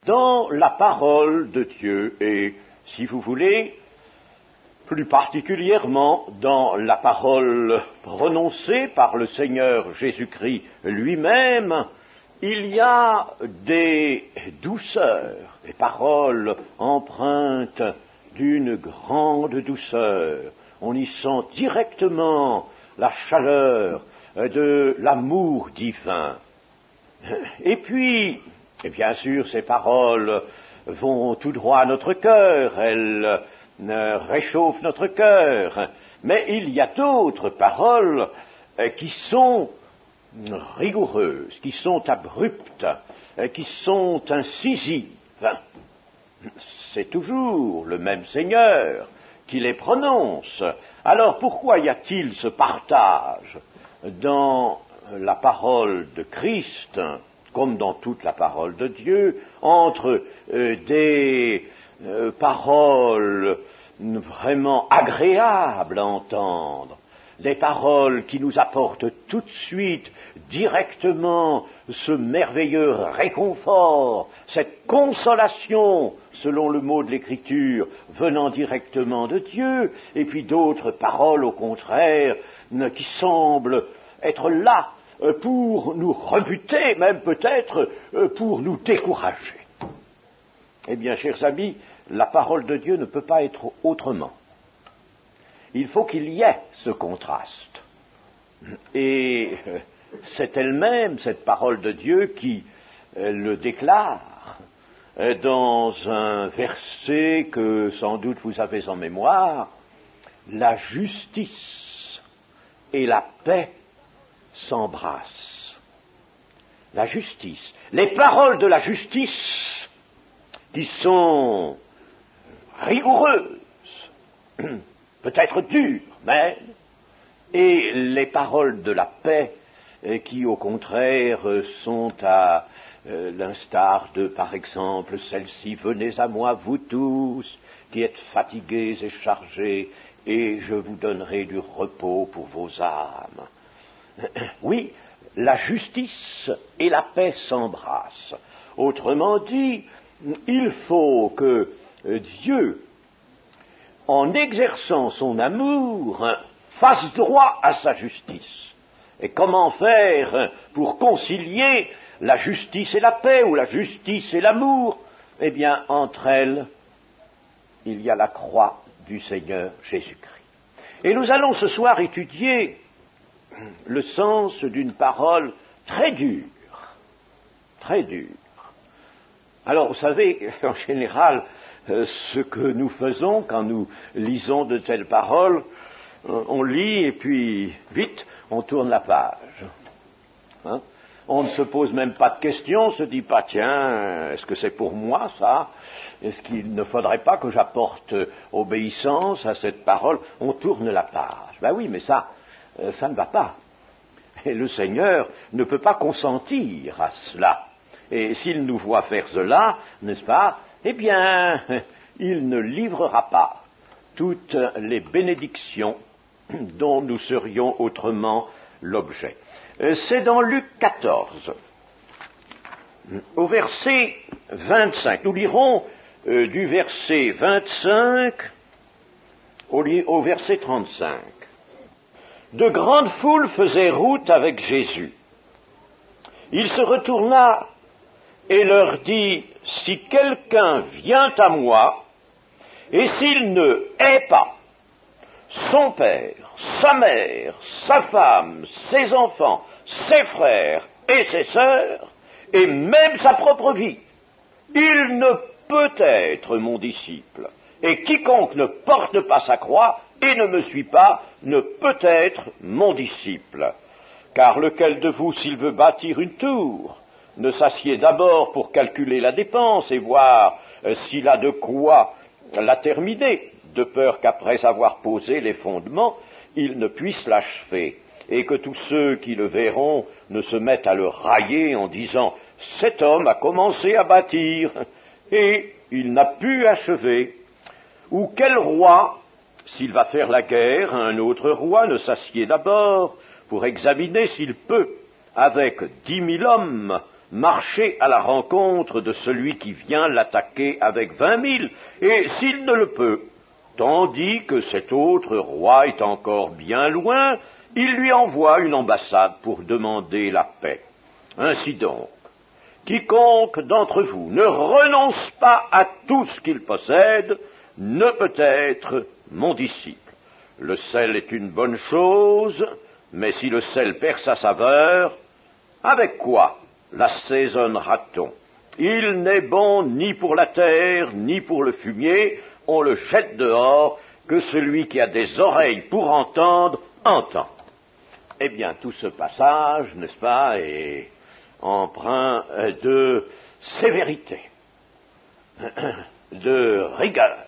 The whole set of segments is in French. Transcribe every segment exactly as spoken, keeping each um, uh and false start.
dans la parole de Dieu et, si vous voulez, plus particulièrement dans la parole prononcée par le Seigneur Jésus-Christ lui-même, il y a des douceurs, des paroles empreintes d'une grande douceur. On y sent directement la chaleur de l'amour divin. Et puis, et bien sûr, ces paroles vont tout droit à notre cœur, elles euh, réchauffent notre cœur, mais il y a d'autres paroles euh, qui sont rigoureuses, qui sont abruptes, euh, qui sont incisives. C'est toujours le même Seigneur qui les prononce. Alors pourquoi y a-t-il ce partage dans la parole de Christ, comme dans toute la parole de Dieu, entre euh, des euh, paroles vraiment agréables à entendre, des paroles qui nous apportent tout de suite, directement, ce merveilleux réconfort, cette consolation, selon le mot de l'Écriture, venant directement de Dieu, et puis d'autres paroles, au contraire, qui semblent être là pour nous rebuter, même peut-être pour nous décourager. Eh bien, chers amis, la parole de Dieu ne peut pas être autrement. Il faut qu'il y ait ce contraste. Et c'est elle-même, cette parole de Dieu, qui le déclare dans un verset que sans doute vous avez en mémoire: la justice et la paix s'embrassent. La justice, les paroles de la justice qui sont rigoureuses, peut-être dures même, et les paroles de la paix qui au contraire sont à euh, l'instar de, par exemple, celle-ci: venez à moi vous tous qui êtes fatigués et chargés, et je vous donnerai du repos pour vos âmes. Oui, la justice et la paix s'embrassent. Autrement dit, il faut que Dieu, en exerçant son amour, fasse droit à sa justice. Et comment faire pour concilier la justice et la paix, ou la justice et l'amour? Eh bien, entre elles, il y a la croix du Seigneur Jésus-Christ. Et nous allons ce soir étudier le sens d'une parole très dure, très dure. Alors, vous savez, en général, euh, ce que nous faisons quand nous lisons de telles paroles, euh, on lit et puis, vite, on tourne la page. Hein? On ne se pose même pas de questions, on ne se dit pas: tiens, est-ce que c'est pour moi ça? Est-ce qu'il ne faudrait pas que j'apporte obéissance à cette parole? On tourne la page. Ben oui, mais ça, euh, ça ne va pas. Et le Seigneur ne peut pas consentir à cela. Et s'il nous voit faire cela, n'est-ce pas, eh bien, il ne livrera pas toutes les bénédictions dont nous serions autrement l'objet. C'est dans Luc quatorze, au verset vingt-cinq. Nous lirons euh, du verset vingt-cinq au, au verset trente-cinq. De grandes foules faisaient route avec Jésus. Il se retourna et leur dit: si quelqu'un vient à moi, et s'il ne hait pas son père, sa mère, sa femme, ses enfants, ses frères et ses sœurs, et même sa propre vie, il ne peut être mon disciple. Et quiconque ne porte pas sa croix et ne me suit pas ne peut être mon disciple. Car lequel de vous, s'il veut bâtir une tour, ne s'assied d'abord pour calculer la dépense et voir euh, s'il a de quoi la terminer, de peur qu'après avoir posé les fondements, il ne puisse l'achever, et que tous ceux qui le verront ne se mettent à le railler en disant: cet homme a commencé à bâtir, et il n'a pu achever. Ou quel roi, s'il va faire la guerre à un autre roi, ne s'assied d'abord pour examiner s'il peut, avec dix mille hommes, marcher à la rencontre de celui qui vient l'attaquer avec vingt mille, et s'il ne le peut, tandis que cet autre roi est encore bien loin, il lui envoie une ambassade pour demander la paix. Ainsi donc, quiconque d'entre vous ne renonce pas à tout ce qu'il possède ne peut être mon disciple. Le sel est une bonne chose, mais si le sel perd sa saveur, avec quoi l'assaisonnera-t-on? Il n'est bon ni pour la terre, ni pour le fumier, on le jette dehors, que celui qui a des oreilles pour entendre, entend. Eh bien, tout ce passage, n'est-ce pas, est empreint de sévérité, de rigueur.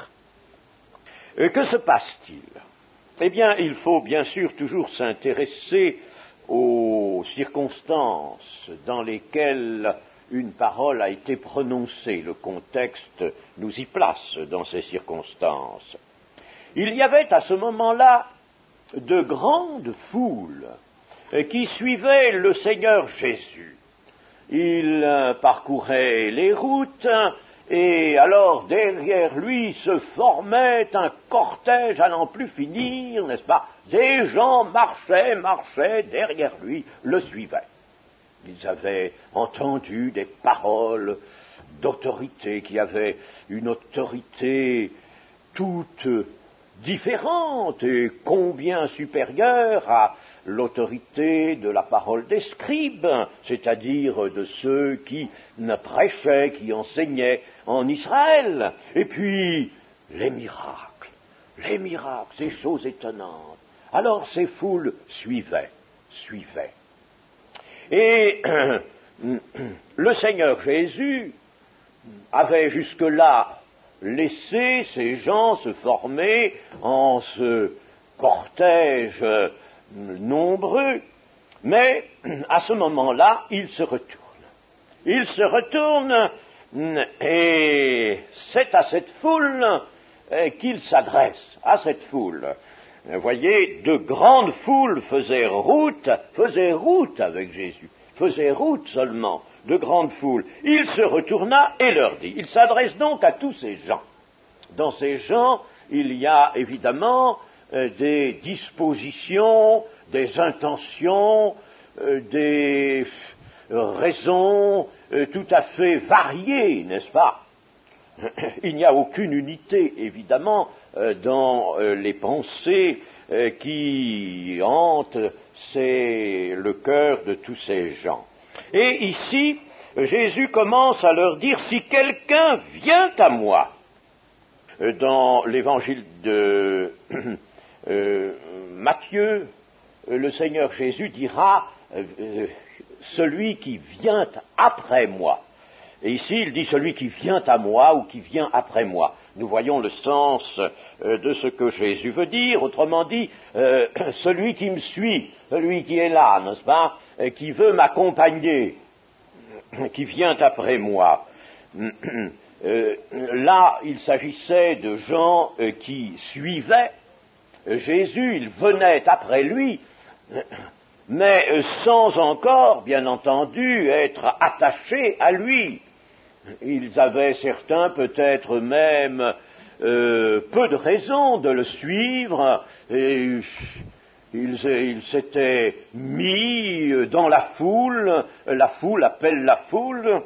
Que se passe-t-il? Eh bien, il faut bien sûr toujours s'intéresser aux circonstances dans lesquelles une parole a été prononcée. Le contexte nous y place dans ces circonstances. Il y avait à ce moment-là de grandes foules qui suivaient le Seigneur Jésus. Il parcourait les routes, et alors derrière lui se formait un cortège à n'en plus finir, n'est-ce pas? Des gens marchaient, marchaient derrière lui, le suivaient. Ils avaient entendu des paroles d'autorité, qui avaient une autorité toute différente et combien supérieure à l'autorité de la parole des scribes, c'est-à-dire de ceux qui prêchaient, qui enseignaient en Israël. Et puis, les miracles, les miracles, ces choses étonnantes. Alors ces foules suivaient, suivaient. Et le Seigneur Jésus avait jusque-là laissé ces gens se former en ce cortège nombreux, mais à ce moment-là, il se retourne. Il se retourne et c'est à cette foule qu'il s'adresse, à cette foule. Vous voyez, de grandes foules faisaient route, faisaient route avec Jésus, faisaient route seulement, de grandes foules. Il se retourna et leur dit, il s'adresse donc à tous ces gens. Dans ces gens, il y a évidemment euh, des dispositions, des intentions, euh, des raisons euh, tout à fait variées, n'est-ce pas? Il n'y a aucune unité, évidemment, euh, dans euh, les pensées euh, qui hantent c'est le cœur de tous ces gens. Et ici, Jésus commence à leur dire, si quelqu'un vient à moi, dans l'évangile de euh, Matthieu, le Seigneur Jésus dira, euh, celui qui vient après moi. Et ici, il dit celui qui vient à moi ou qui vient après moi. Nous voyons le sens euh, de ce que Jésus veut dire, autrement dit, euh, celui qui me suit, celui qui est là, n'est-ce pas, euh, qui veut m'accompagner, qui vient après moi. Euh, là, il s'agissait de gens euh, qui suivaient Jésus, ils venaient après lui, mais euh, sans encore, bien entendu, être attachés à lui. Ils avaient certains peut-être même euh, peu de raisons de le suivre, et ils, ils s'étaient mis dans la foule, la foule appelle la foule.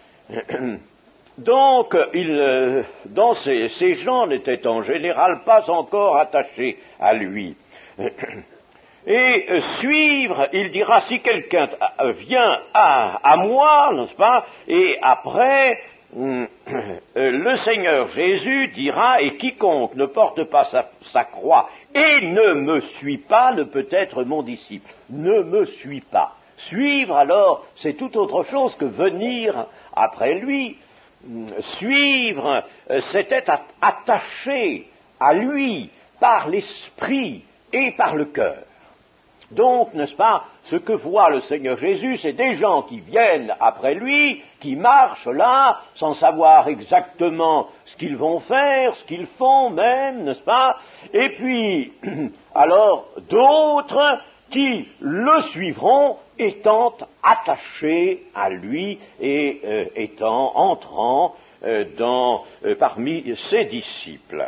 Donc, il, dans ces, ces gens n'étaient en général pas encore attachés à lui. Et euh, suivre, il dira, si quelqu'un vient à, à moi, n'est-ce pas, et après, euh, le Seigneur Jésus dira, et quiconque ne porte pas sa, sa croix et ne me suit pas ne peut être mon disciple. Ne me suit pas. Suivre, alors, c'est tout autre chose que venir après lui. Suivre, c'était attaché à lui par l'esprit et par le cœur. Donc, n'est-ce pas, ce que voit le Seigneur Jésus, c'est des gens qui viennent après lui, qui marchent là, sans savoir exactement ce qu'ils vont faire, ce qu'ils font même, n'est-ce pas, et puis, alors, d'autres qui le suivront étant attachés à lui et euh, étant entrant euh, dans, euh, parmi ses disciples.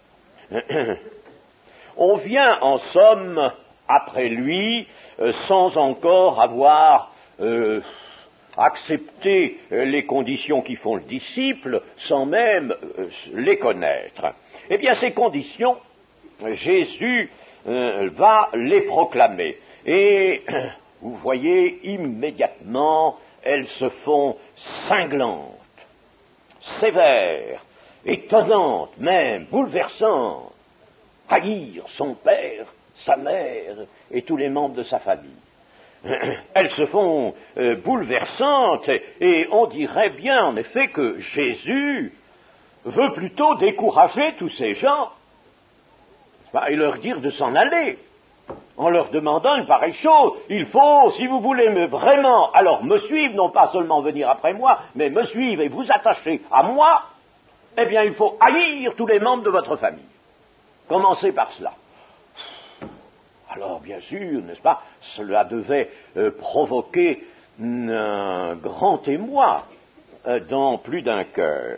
On vient en somme après lui euh, sans encore avoir euh, accepté euh, les conditions qui font le disciple, sans même euh, les connaître. Eh bien, ces conditions, Jésus euh, va les proclamer. Et vous voyez, immédiatement, elles se font cinglantes, sévères, étonnantes même, bouleversantes. Haïr son père, sa mère et tous les membres de sa famille. Elles se font euh, bouleversantes et, et on dirait bien en effet que Jésus veut plutôt décourager tous ces gens et leur dire de s'en aller en leur demandant une pareille chose. Il faut, si vous voulez me vraiment, alors me suivre, non pas seulement venir après moi, mais me suivre et vous attacher à moi, eh bien il faut haïr tous les membres de votre famille. Commencez par cela. Alors, bien sûr, n'est-ce pas, cela devait euh, provoquer un grand émoi euh, dans plus d'un cœur.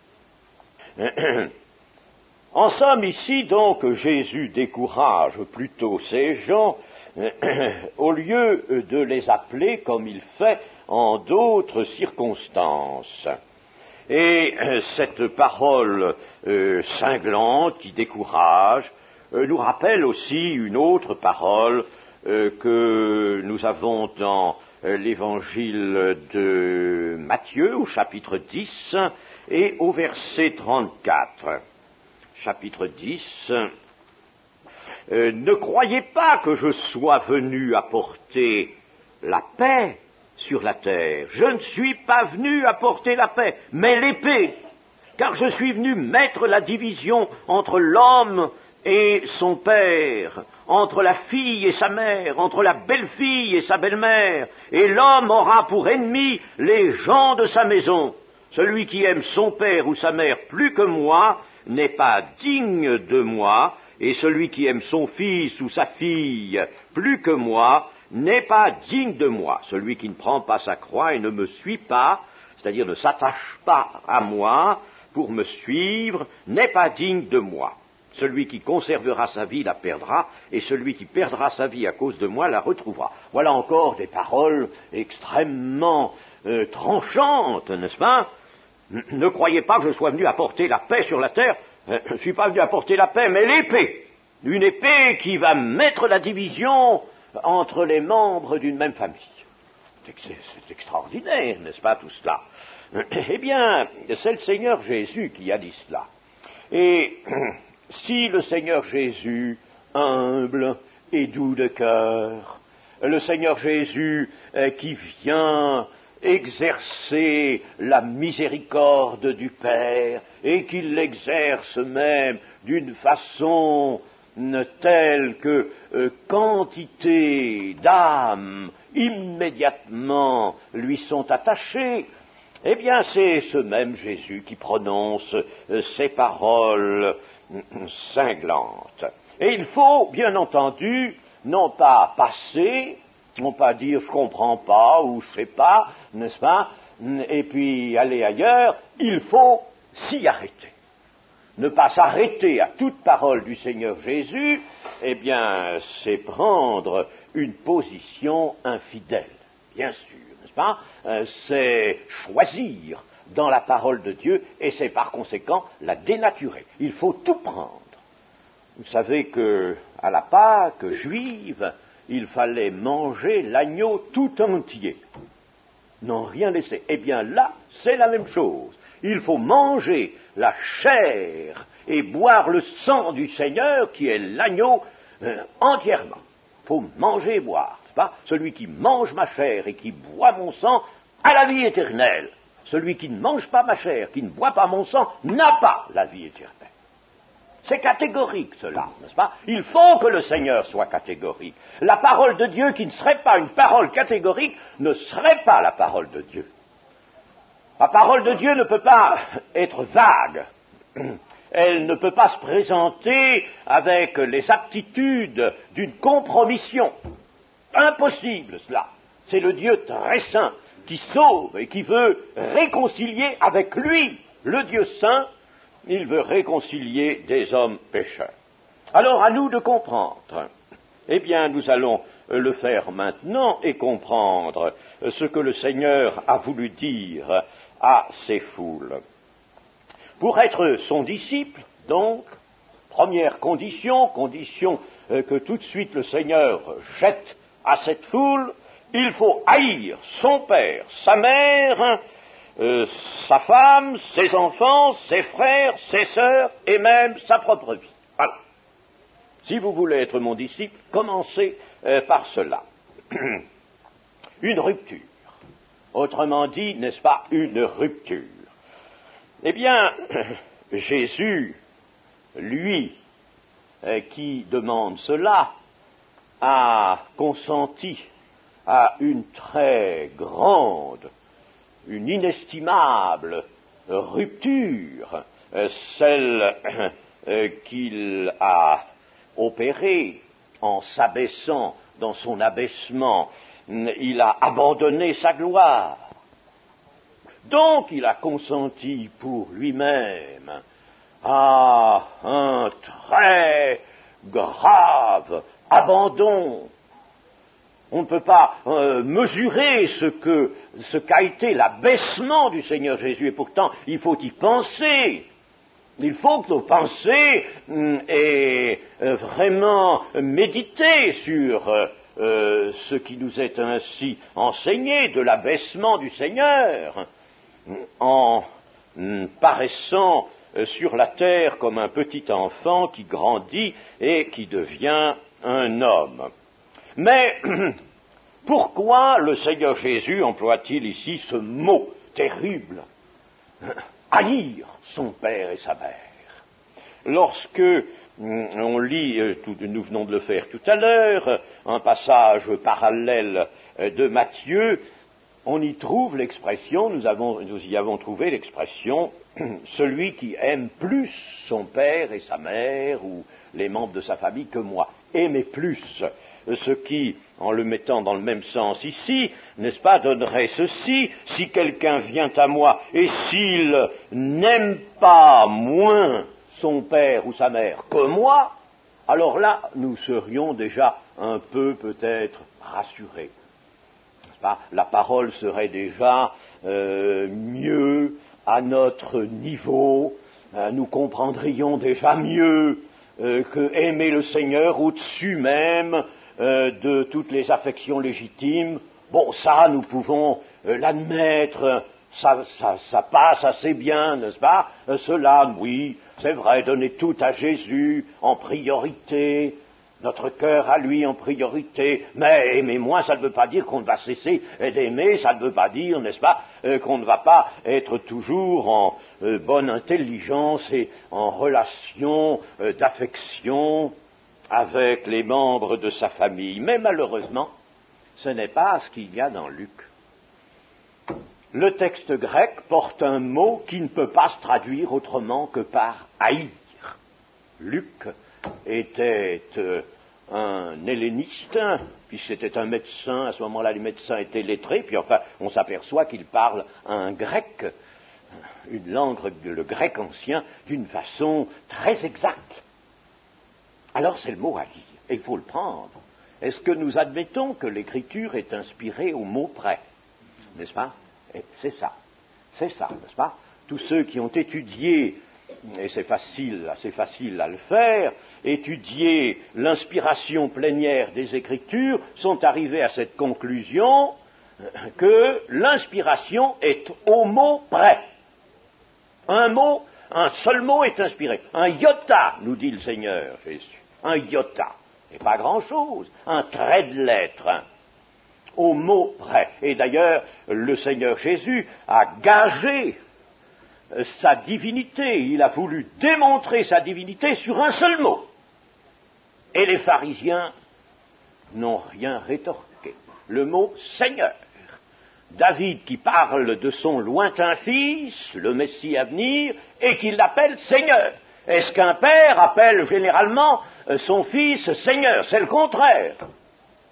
En somme, ici, donc, Jésus décourage plutôt ces gens au lieu de les appeler comme il fait en d'autres circonstances. Et euh, cette parole euh, cinglante qui décourage euh, nous rappelle aussi une autre parole euh, que nous avons dans euh, l'évangile de Matthieu au chapitre dix et au verset trente-quatre. Chapitre dix. Euh, ne croyez pas que je sois venu apporter la paix sur la terre. Je ne suis pas venu apporter la paix, mais l'épée, car je suis venu mettre la division entre l'homme et son père, entre la fille et sa mère, entre la belle-fille et sa belle-mère, et l'homme aura pour ennemi les gens de sa maison. Celui qui aime son père ou sa mère plus que moi n'est pas digne de moi, et celui qui aime son fils ou sa fille plus que moi n'est pas digne de moi. Celui qui ne prend pas sa croix et ne me suit pas, c'est-à-dire ne s'attache pas à moi pour me suivre, n'est pas digne de moi. Celui qui conservera sa vie la perdra, et celui qui perdra sa vie à cause de moi la retrouvera. Voilà encore des paroles extrêmement euh, tranchantes, n'est-ce pas? Ne croyez pas que je sois venu apporter la paix sur la terre. Je ne suis pas venu apporter la paix, mais l'épée. Une épée qui va mettre la division entre les membres d'une même famille. C'est, c'est extraordinaire, n'est-ce pas, tout cela? Eh bien, c'est le Seigneur Jésus qui a dit cela. Et si le Seigneur Jésus, humble et doux de cœur, le Seigneur Jésus euh, qui vient exercer la miséricorde du Père, et qui l'exerce même d'une façon telle que euh, quantité d'âmes immédiatement lui sont attachées, eh bien c'est ce même Jésus qui prononce euh, ces paroles euh, cinglantes. Et il faut, bien entendu, non pas passer, non pas dire je comprends pas ou je sais pas, n'est-ce pas, et puis aller ailleurs, il faut s'y arrêter. Ne pas s'arrêter à toute parole du Seigneur Jésus, eh bien, c'est prendre une position infidèle, bien sûr, n'est-ce pas? Euh, c'est choisir dans la parole de Dieu, et c'est par conséquent la dénaturer. Il faut tout prendre. Vous savez que, à la Pâque juive, il fallait manger l'agneau tout entier, non rien laisser. Eh bien là, c'est la même chose. Il faut manger la chair et boire le sang du Seigneur, qui est l'agneau, euh, entièrement. Il faut manger et boire, c'est pas? Celui qui mange ma chair et qui boit mon sang a la vie éternelle. Celui qui ne mange pas ma chair, qui ne boit pas mon sang, n'a pas la vie éternelle. C'est catégorique, cela, n'est-ce pas? Il faut que le Seigneur soit catégorique. La parole de Dieu qui ne serait pas une parole catégorique ne serait pas la parole de Dieu. La parole de Dieu ne peut pas être vague. Elle ne peut pas se présenter avec les aptitudes d'une compromission. Impossible, cela. C'est le Dieu très saint qui sauve et qui veut réconcilier avec lui, le Dieu saint, il veut réconcilier des hommes pécheurs. Alors à nous de comprendre. Eh bien, nous allons le faire maintenant et comprendre ce que le Seigneur a voulu dire à ces foules. Pour être son disciple, donc, première condition, condition que tout de suite le Seigneur jette à cette foule, il faut haïr son père, sa mère, euh, sa femme, ses enfants, ses frères, ses sœurs et même sa propre vie. Voilà. Si vous voulez être mon disciple, commencez euh, par cela. Une rupture. Autrement dit, n'est-ce pas, une rupture. Eh bien, Jésus, lui, euh, qui demande cela, a consenti à une très grande, une inestimable rupture, euh, celle euh, qu'il a opérée en s'abaissant dans son abaissement. Il a abandonné sa gloire. Donc il a consenti pour lui-même à un très grave abandon. On ne peut pas euh, mesurer ce que ce qu'a été l'abaissement du Seigneur Jésus, et pourtant il faut y penser. Il faut que nos pensées hum, aient euh, vraiment médité sur euh, ce qui nous est ainsi enseigné de l'abaissement du Seigneur, en hum, paraissant euh, sur la terre comme un petit enfant qui grandit et qui devient un homme. Mais pourquoi le Seigneur Jésus emploie-t-il ici ce mot terrible, haïr son père et sa mère? Lorsque on lit, tout, nous venons de le faire tout à l'heure, un passage parallèle de Matthieu, on y trouve l'expression, nous, avons, nous y avons trouvé l'expression, celui qui aime plus son père et sa mère ou les membres de sa famille que moi, aimer plus. Ce qui, en le mettant dans le même sens ici, n'est-ce pas, donnerait ceci: si quelqu'un vient à moi et s'il n'aime pas moins son père ou sa mère que moi, alors là, nous serions déjà un peu peut-être rassurés. N'est-ce pas? La parole serait déjà euh, mieux à notre niveau, euh, nous comprendrions déjà mieux euh, que aimer le Seigneur au-dessus même Euh, de toutes les affections légitimes. Bon, ça, nous pouvons euh, l'admettre, ça, ça, ça passe assez bien, n'est-ce pas? euh, Cela, oui, c'est vrai, donner tout à Jésus en priorité, notre cœur à lui en priorité, mais aimer moins, ça ne veut pas dire qu'on ne va cesser d'aimer, ça ne veut pas dire, n'est-ce pas, euh, qu'on ne va pas être toujours en euh, bonne intelligence et en relation euh, d'affection avec les membres de sa famille. Mais malheureusement, ce n'est pas ce qu'il y a dans Luc. Le texte grec porte un mot qui ne peut pas se traduire autrement que par haïr. Luc était euh, un helléniste, puis c'était un médecin, à ce moment-là les médecins étaient lettrés, puis enfin on s'aperçoit qu'il parle un grec, une langue, le grec ancien, d'une façon très exacte. Alors c'est le mot à lire, et il faut le prendre. Est-ce que nous admettons que l'écriture est inspirée au mot près? N'est-ce pas? Et c'est ça, c'est ça, n'est-ce pas? Tous ceux qui ont étudié, et c'est facile, assez facile à le faire, étudier l'inspiration plénière des Écritures, sont arrivés à cette conclusion que l'inspiration est au mot près. Un mot, un seul mot est inspiré. Un iota, nous dit le Seigneur Jésus. Un iota, et pas grand-chose, un trait de lettre, hein, au mot près. Et d'ailleurs, le Seigneur Jésus a gagé euh, sa divinité, il a voulu démontrer sa divinité sur un seul mot. Et les pharisiens n'ont rien rétorqué. Le mot Seigneur. David qui parle de son lointain fils, le Messie à venir, et qui l'appelle Seigneur. Est-ce qu'un père appelle généralement son fils Seigneur? C'est le contraire.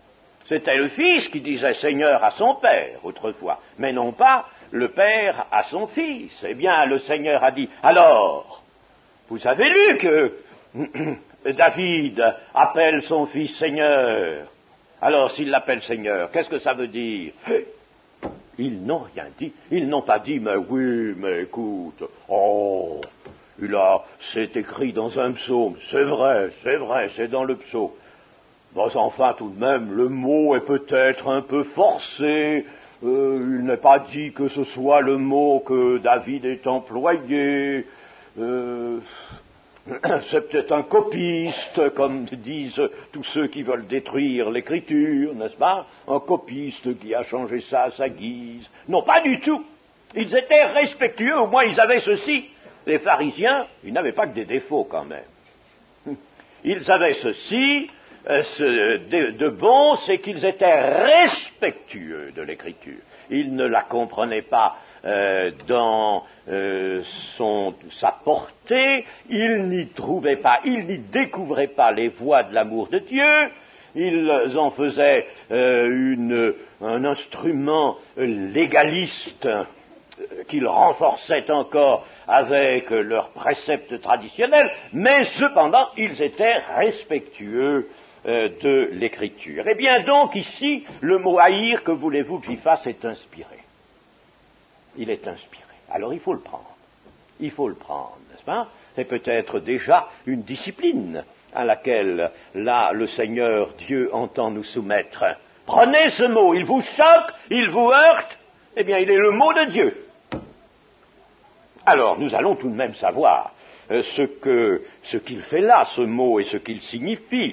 C'était le fils qui disait Seigneur à son père autrefois, mais non pas le père à son fils. Eh bien, le Seigneur a dit, alors, vous avez lu que David appelle son fils Seigneur. Alors, s'il l'appelle Seigneur, qu'est-ce que ça veut dire? Ils n'ont rien dit. Ils n'ont pas dit, mais oui, mais écoute, oh, il a, c'est écrit dans un psaume. C'est vrai, c'est vrai, c'est dans le psaume. Bon, enfin, tout de même, le mot est peut-être un peu forcé. Euh, il n'est pas dit que ce soit le mot que David ait employé. Euh, c'est peut-être un copiste, comme disent tous ceux qui veulent détruire l'écriture, n'est-ce pas? Un copiste qui a changé ça à sa guise. Non, pas du tout. Ils étaient respectueux, au moins ils avaient ceci. Les pharisiens, ils n'avaient pas que des défauts quand même. Ils avaient ceci, euh, ce, de, de bon, c'est qu'ils étaient respectueux de l'écriture. Ils ne la comprenaient pas Euh, dans euh, son, sa portée, il n'y trouvait pas, il n'y découvrait pas les voies de l'amour de Dieu, ils en faisaient euh, une, un instrument légaliste euh, qu'ils renforçaient encore avec leurs préceptes traditionnels, mais cependant ils étaient respectueux euh, de l'écriture. Eh bien donc ici, le mot haïr, que voulez-vous que j'y fasse, est inspiré. Il est inspiré. Alors il faut le prendre. Il faut le prendre, n'est-ce pas? C'est peut-être déjà une discipline à laquelle, là, le Seigneur Dieu entend nous soumettre. Prenez ce mot, il vous choque, il vous heurte, eh bien, il est le mot de Dieu. Alors, nous allons tout de même savoir euh, ce que, ce qu'il fait là, ce mot, et ce qu'il signifie.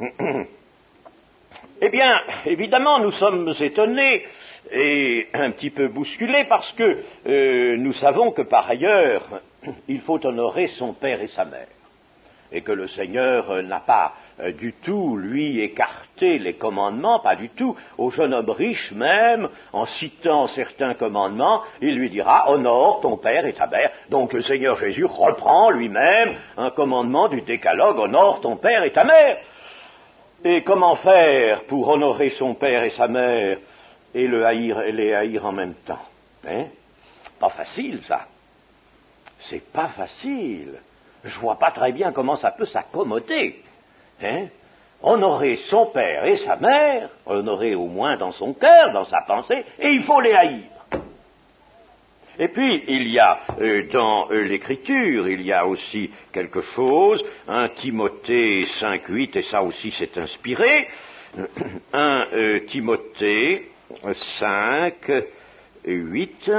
Eh bien, évidemment, nous sommes étonnés et un petit peu bousculés parce que euh, nous savons que par ailleurs, il faut honorer son père et sa mère, et que le Seigneur euh, n'a pas euh, du tout, lui, écarté les commandements, pas du tout. Au jeune homme riche même, en citant certains commandements, il lui dira « Honore ton père et ta mère ». Donc le Seigneur Jésus reprend lui-même un commandement du décalogue « Honore ton père et ta mère ». Et comment faire pour honorer son père et sa mère et, le haïr, et les haïr en même temps, hein? Pas facile, ça. C'est pas facile. Je vois pas très bien comment ça peut s'accommoder, hein? Honorer son père et sa mère, honorer au moins dans son cœur, dans sa pensée, et il faut les haïr. Et puis, il y a euh, dans euh, l'Écriture, il y a aussi quelque chose, un Timothée cinq huit, et ça aussi c'est inspiré, un euh, Timothée cinq huit,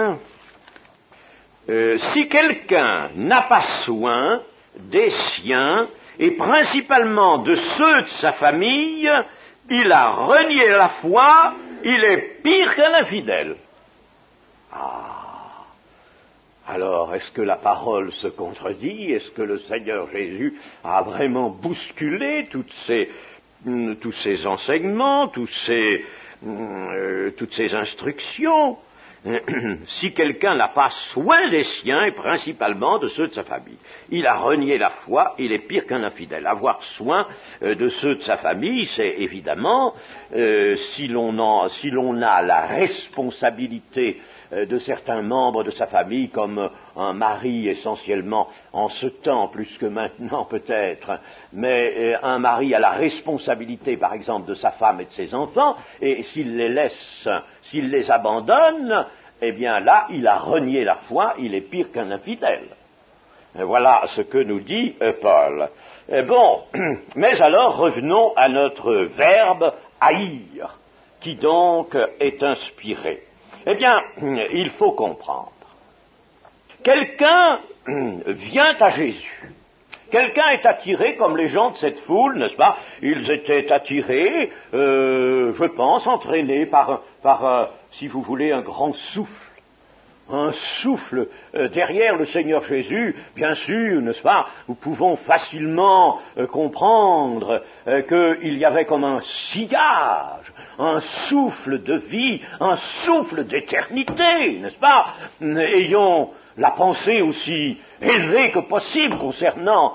euh, si quelqu'un n'a pas soin des siens, et principalement de ceux de sa famille, il a renié la foi, il est pire qu'un infidèle. Ah! Alors, est-ce que la parole se contredit? Est-ce que le Seigneur Jésus a vraiment bousculé toutes ces, euh, tous ces enseignements, tous ces, euh, toutes ces instructions? Si quelqu'un n'a pas soin des siens, et principalement de ceux de sa famille, il a renié la foi, il est pire qu'un infidèle. Avoir soin euh, de ceux de sa famille, c'est évidemment, euh, si l'on en, si l'on a la responsabilité de certains membres de sa famille, comme un mari essentiellement en ce temps, plus que maintenant peut-être, mais un mari a la responsabilité, par exemple, de sa femme et de ses enfants, et s'il les laisse, s'il les abandonne, eh bien là, il a renié la foi, il est pire qu'un infidèle. Voilà ce que nous dit Paul. Bon, mais alors revenons à notre verbe haïr, qui donc est inspiré. Eh bien, il faut comprendre. Quelqu'un vient à Jésus. Quelqu'un est attiré, comme les gens de cette foule, n'est-ce pas? Ils étaient attirés, euh, je pense, entraînés par, par euh, si vous voulez, un grand souffle. Un souffle euh, derrière le Seigneur Jésus, bien sûr, n'est-ce pas? Nous pouvons facilement euh, comprendre euh, qu'il y avait comme un sillage, un souffle de vie, un souffle d'éternité, n'est-ce pas? Ayons la pensée aussi élevée que possible concernant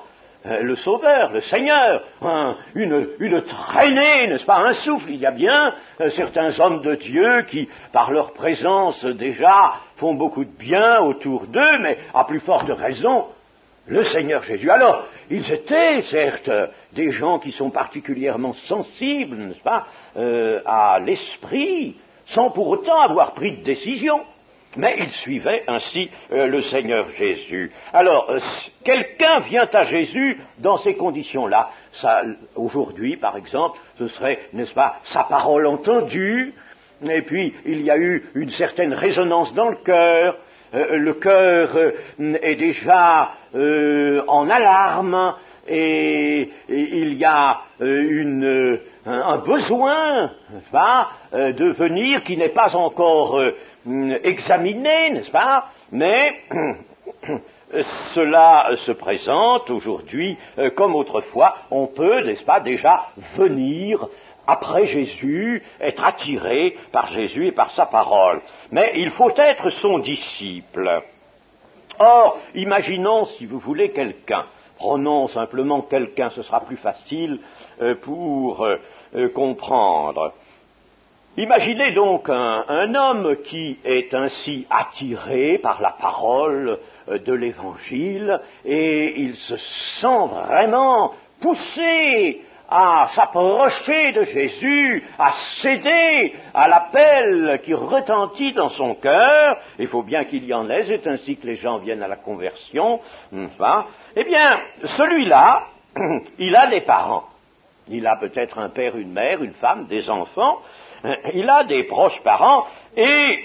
euh, le Sauveur, le Seigneur, hein, une, une traînée, n'est-ce pas, un souffle. Il y a bien euh, certains hommes de Dieu qui, par leur présence déjà, font beaucoup de bien autour d'eux, mais à plus forte raison, le Seigneur Jésus. Alors, ils étaient, certes, des gens qui sont particulièrement sensibles, n'est-ce pas, euh, à l'esprit, sans pour autant avoir pris de décision. Mais ils suivaient ainsi euh, le Seigneur Jésus. Alors, euh, quelqu'un vient à Jésus dans ces conditions-là. Ça, aujourd'hui, par exemple, ce serait, n'est-ce pas, sa parole entendue, et puis il y a eu une certaine résonance dans le cœur. Euh, le cœur euh, est déjà euh, en alarme, et, et il y a euh, une, un, un besoin, n'est-ce pas, euh, de venir qui n'est pas encore euh, examiné, n'est-ce pas, mais cela se présente aujourd'hui euh, comme autrefois. On peut, n'est-ce pas, déjà venir après Jésus, être attiré par Jésus et par sa parole. Mais il faut être son disciple. Or, imaginons, si vous voulez, quelqu'un. Prenons simplement quelqu'un, ce sera plus facile euh, pour euh, euh, comprendre. Imaginez donc un, un homme qui est ainsi attiré par la parole euh, de l'Évangile, et il se sent vraiment poussé à s'approcher de Jésus, à céder à l'appel qui retentit dans son cœur. Il faut bien qu'il y en ait, c'est ainsi que les gens viennent à la conversion, n'est-ce pas? Eh bien, celui-là, il a des parents. Il a peut-être un père, une mère, une femme, des enfants. Il a des proches parents, et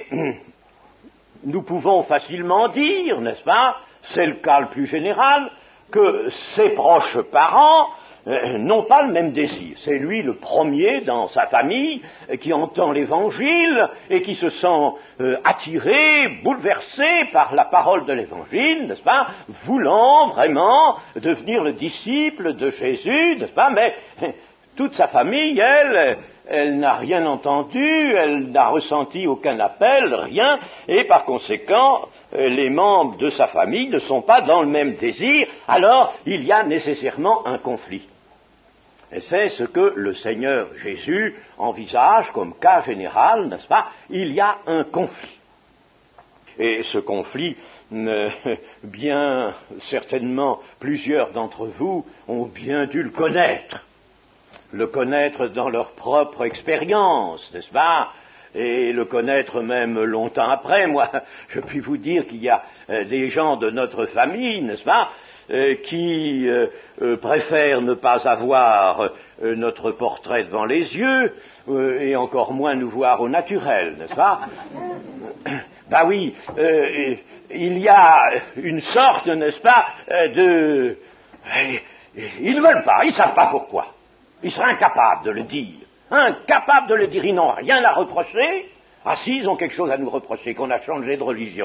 nous pouvons facilement dire, n'est-ce pas, c'est le cas le plus général, que ses proches parents Euh, n'ont pas le même désir. C'est lui le premier dans sa famille euh, qui entend l'Évangile et qui se sent euh, attiré, bouleversé par la parole de l'Évangile, n'est-ce pas, voulant vraiment devenir le disciple de Jésus, n'est-ce pas, mais euh, toute sa famille, elle, elle n'a rien entendu, elle n'a ressenti aucun appel, rien, et par conséquent, les membres de sa famille ne sont pas dans le même désir, alors il y a nécessairement un conflit. Et c'est ce que le Seigneur Jésus envisage comme cas général, n'est-ce pas? Il y a un conflit. Et ce conflit, bien certainement, plusieurs d'entre vous ont bien dû le connaître. Le connaître dans leur propre expérience, n'est-ce pas? Et le connaître même longtemps après. Moi, je puis vous dire qu'il y a euh, des gens de notre famille, n'est-ce pas, euh, qui euh, euh, préfèrent ne pas avoir euh, notre portrait devant les yeux, euh, et encore moins nous voir au naturel, n'est-ce pas? Ben oui, euh, il y a une sorte, n'est-ce pas, euh, de... Ils ne veulent pas, ils ne savent pas pourquoi. Ils seraient incapables de le dire. Incapables de le dire, ils n'ont rien à reprocher. Ah si, ils ont quelque chose à nous reprocher, qu'on a changé de religion.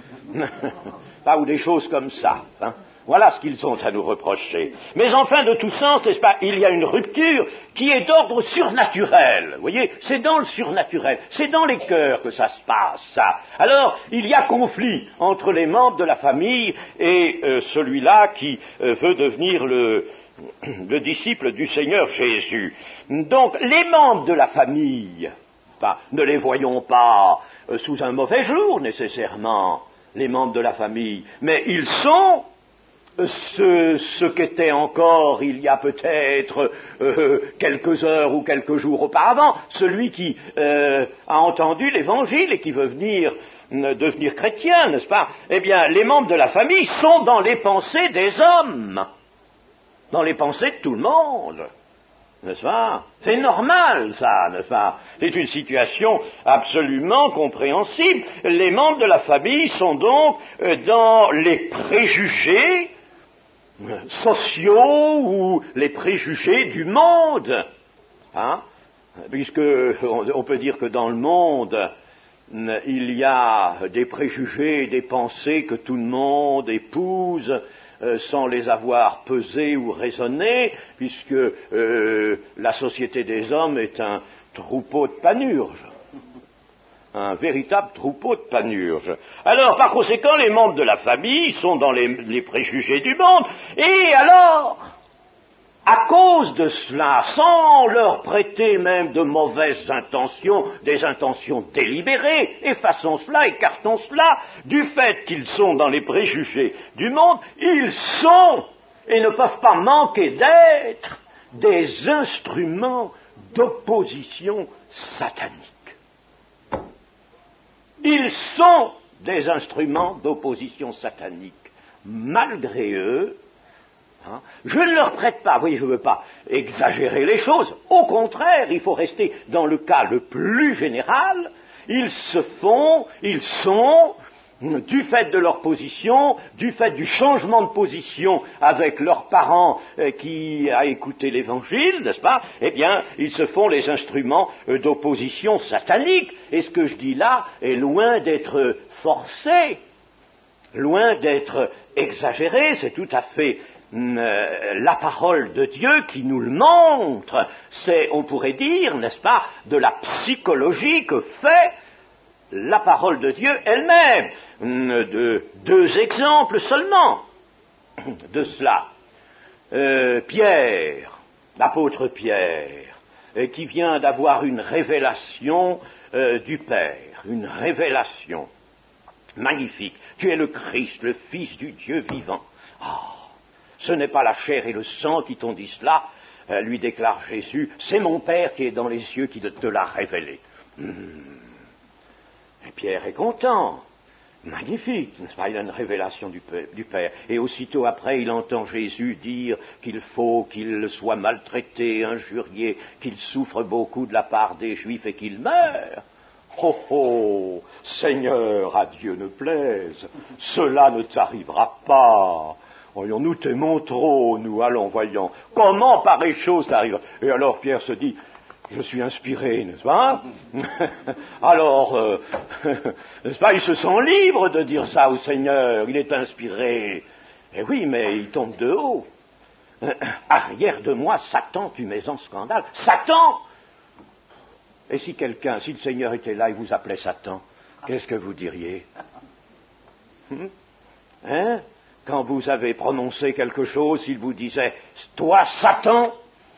Pas ou des choses comme ça. Hein. Voilà ce qu'ils ont à nous reprocher. Mais enfin, de tout sens, n'est-ce pas, il y a une rupture qui est d'ordre surnaturel. Vous voyez, c'est dans le surnaturel, c'est dans les cœurs que ça se passe, ça. Alors, il y a conflit entre les membres de la famille et euh, celui-là qui euh, veut devenir le... le disciple du Seigneur Jésus. Donc, les membres de la famille, enfin, ne les voyons pas euh, sous un mauvais jour, nécessairement, les membres de la famille, mais ils sont euh, ce, ce qu'étaient encore, il y a peut-être euh, quelques heures ou quelques jours auparavant, celui qui euh, a entendu l'Évangile et qui veut venir euh, devenir chrétien, n'est-ce pas? Eh bien, les membres de la famille sont dans les pensées des hommes, dans les pensées de tout le monde, n'est-ce pas? C'est normal, ça, n'est-ce pas? C'est une situation absolument compréhensible. Les membres de la famille sont donc euh, dans les préjugés sociaux ou les préjugés du monde, hein? Puisque on, on peut dire que dans le monde, il y a des préjugés, des pensées que tout le monde épouse, Euh, sans les avoir pesés ou raisonnés, puisque euh, la société des hommes est un troupeau de panurges. un véritable troupeau de panurges. Alors, par conséquent, les membres de la famille sont dans les, les préjugés du monde, et alors, à cause de cela, sans leur prêter même de mauvaises intentions, des intentions délibérées, effaçons cela, écartons cela, du fait qu'ils sont dans les préjugés du monde, ils sont, et ne peuvent pas manquer d'être, des instruments d'opposition satanique. Ils sont des instruments d'opposition satanique. Malgré eux, hein, je ne leur prête pas, vous voyez, je ne veux pas exagérer les choses, au contraire, il faut rester dans le cas le plus général, ils se font, ils sont, du fait de leur position, du fait du changement de position avec leurs parents euh, qui a écouté l'Évangile, n'est-ce pas? Eh bien, ils se font les instruments euh, d'opposition satanique. Et ce que je dis là est loin d'être forcé, loin d'être exagéré, c'est tout à fait euh, la parole de Dieu qui nous le montre. C'est, on pourrait dire, n'est-ce pas, de la psychologie que fait la parole de Dieu elle-même. De deux exemples seulement de cela. Euh, Pierre, l'apôtre Pierre, euh, qui vient d'avoir une révélation euh, du Père, une révélation magnifique. Tu es le Christ, le Fils du Dieu vivant. Ah, ce n'est pas la chair et le sang qui t'ont dit cela, euh, lui déclare Jésus, c'est mon Père qui est dans les cieux qui te l'a révélé. Mmh. Et Pierre est content, magnifique, n'est-ce pas? Il a une révélation du Père. Et aussitôt après, il entend Jésus dire qu'il faut qu'il soit maltraité, injurié, qu'il souffre beaucoup de la part des Juifs et qu'il meurt. Oh oh, Seigneur, à Dieu ne plaise, cela ne t'arrivera pas. Voyons, nous t'aimons trop, nous, allons, voyons, comment pareille chose t'arrive? Et alors Pierre se dit, je suis inspiré, n'est-ce pas? Alors, euh, n'est-ce pas, il se sent libre de dire ça au Seigneur, il est inspiré. Eh oui, mais il tombe de haut. Arrière de moi, Satan, tu mets en scandale. Satan! Et si quelqu'un, si le Seigneur était là, il vous appelait Satan, qu'est-ce que vous diriez? Hum? Hein? Quand vous avez prononcé quelque chose, il vous disait, toi, Satan?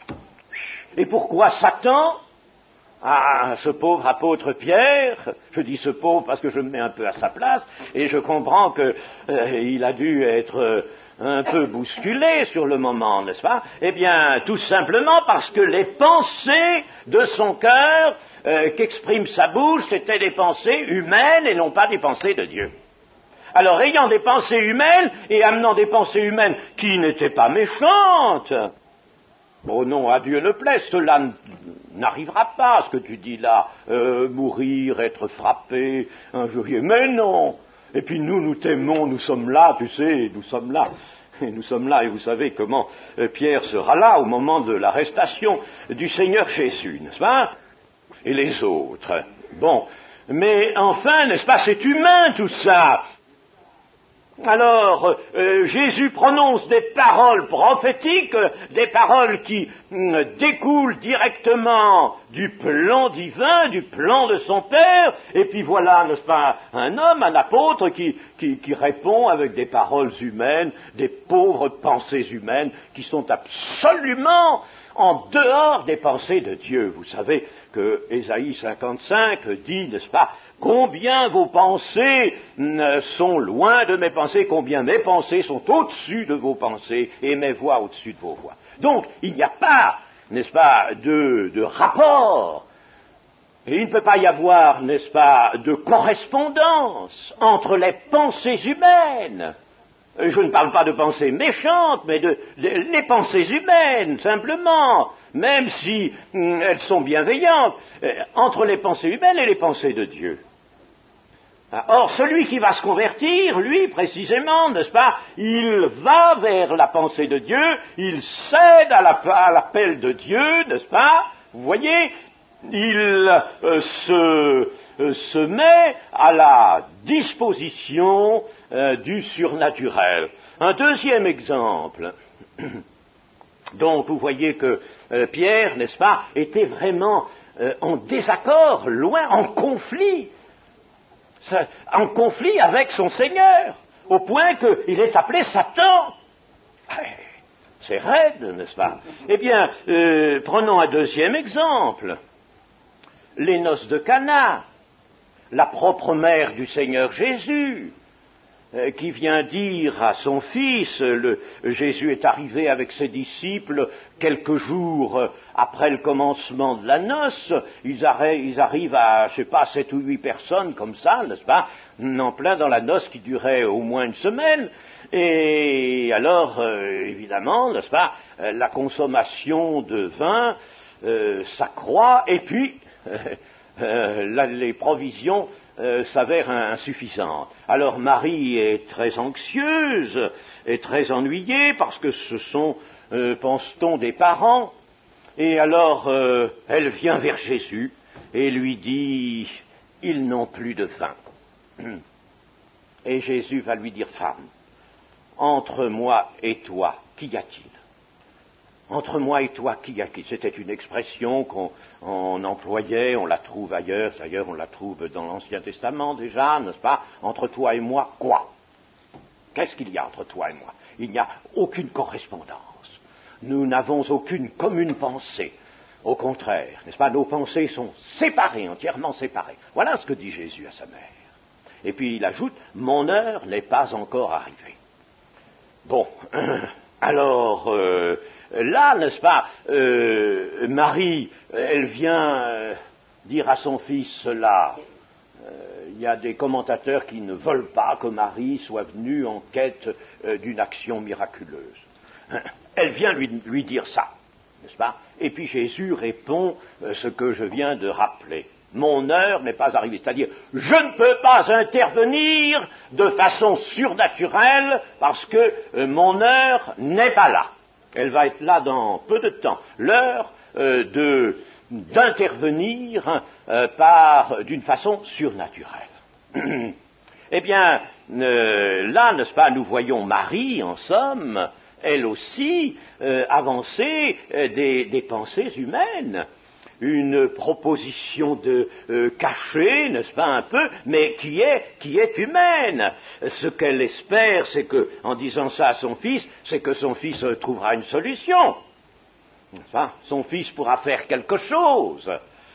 Et pourquoi Satan? Ah, ce pauvre apôtre Pierre, je dis ce pauvre parce que je me mets un peu à sa place, et je comprends qu'il euh, a dû être euh, un peu bousculé sur le moment, n'est-ce pas? Eh bien, tout simplement parce que les pensées de son cœur euh, qu'exprime sa bouche, c'était des pensées humaines et non pas des pensées de Dieu. Alors, ayant des pensées humaines et amenant des pensées humaines qui n'étaient pas méchantes, oh non, à Dieu ne plaise, cela n'arrivera pas, ce que tu dis là, euh, mourir, être frappé, injurié, mais non. Et puis nous, nous t'aimons, nous sommes là, tu sais, nous sommes là. Et nous sommes là, et vous savez comment euh, Pierre sera là au moment de l'arrestation du Seigneur Jésus, n'est-ce pas? Et les autres. Bon, mais enfin, n'est-ce pas, c'est humain tout ça. Alors, euh, Jésus prononce des paroles prophétiques, euh, des paroles qui euh, découlent directement du plan divin, du plan de son Père, et puis voilà, n'est-ce pas, un homme, un apôtre qui, qui, qui répond avec des paroles humaines, des pauvres pensées humaines, qui sont absolument en dehors des pensées de Dieu. Vous savez que Ésaïe cinquante-cinq dit, n'est-ce pas, combien vos pensées sont loin de mes pensées, combien mes pensées sont au-dessus de vos pensées et mes voix au-dessus de vos voix. Donc, il n'y a pas, n'est-ce pas, de, de rapport, et il ne peut pas y avoir, n'est-ce pas, de correspondance entre les pensées humaines. Je ne parle pas de pensées méchantes, mais de, de les pensées humaines, simplement, même si hum, elles sont bienveillantes, euh, entre les pensées humaines et les pensées de Dieu. Or, celui qui va se convertir, lui, précisément, n'est-ce pas, il va vers la pensée de Dieu, il cède à, la, à l'appel de Dieu, n'est-ce pas, vous voyez, il euh, se, euh, se met à la disposition euh, du surnaturel. Un deuxième exemple. Donc, vous voyez que euh, Pierre, n'est-ce pas, était vraiment euh, en désaccord, loin, en conflit en conflit avec son Seigneur, au point qu'il est appelé Satan. C'est raide, n'est-ce pas? Eh bien, euh, prenons un deuxième exemple. Les noces de Cana, la propre mère du Seigneur Jésus, euh, qui vient dire à son fils, le, Jésus est arrivé avec ses disciples quelques jours après le commencement de la noce, ils, arri- ils arrivent à, je sais pas, sept ou huit personnes comme ça, n'est-ce pas, en plein dans la noce qui durait au moins une semaine. Et alors, euh, évidemment, n'est-ce pas, euh, la consommation de vin euh, s'accroît, et puis euh, euh, la, les provisions euh, s'avèrent insuffisantes. Alors Marie est très anxieuse, est très ennuyée, parce que ce sont, euh, pense-t-on, des parents, et alors euh, elle vient vers Jésus et lui dit, ils n'ont plus de vin. Et Jésus va lui dire, femme, entre moi et toi, qu'y a-t-il? Entre moi et toi, qu'y a-t-il? C'était une expression qu'on on employait, on la trouve ailleurs, d'ailleurs on la trouve dans l'Ancien Testament déjà, n'est-ce pas? Entre toi et moi, quoi? Qu'est-ce qu'il y a entre toi et moi? Il n'y a aucune correspondance. Nous n'avons aucune commune pensée. Au contraire, n'est-ce pas? Nos pensées sont séparées, entièrement séparées. Voilà ce que dit Jésus à sa mère. Et puis il ajoute, mon heure n'est pas encore arrivée. Bon, alors, euh, là, n'est-ce pas, euh, Marie, elle vient euh, dire à son fils cela. Euh, il y a des commentateurs qui ne veulent pas que Marie soit venue en quête euh, d'une action miraculeuse. Elle vient lui, lui dire ça, n'est-ce pas? Et puis Jésus répond euh, ce que je viens de rappeler. Mon heure n'est pas arrivée, c'est-à-dire je ne peux pas intervenir de façon surnaturelle parce que euh, mon heure n'est pas là. Elle va être là dans peu de temps. L'heure euh, de d'intervenir euh, par d'une façon surnaturelle. Eh bien, euh, là, n'est-ce pas, nous voyons Marie, en somme, elle aussi euh, avancer euh, des, des pensées humaines. Une proposition de euh, cachée, n'est-ce pas, un peu, mais qui est, qui est humaine. Ce qu'elle espère, c'est que, en disant ça à son fils, c'est que son fils euh, trouvera une solution. N'est-ce pas? Son fils pourra faire quelque chose.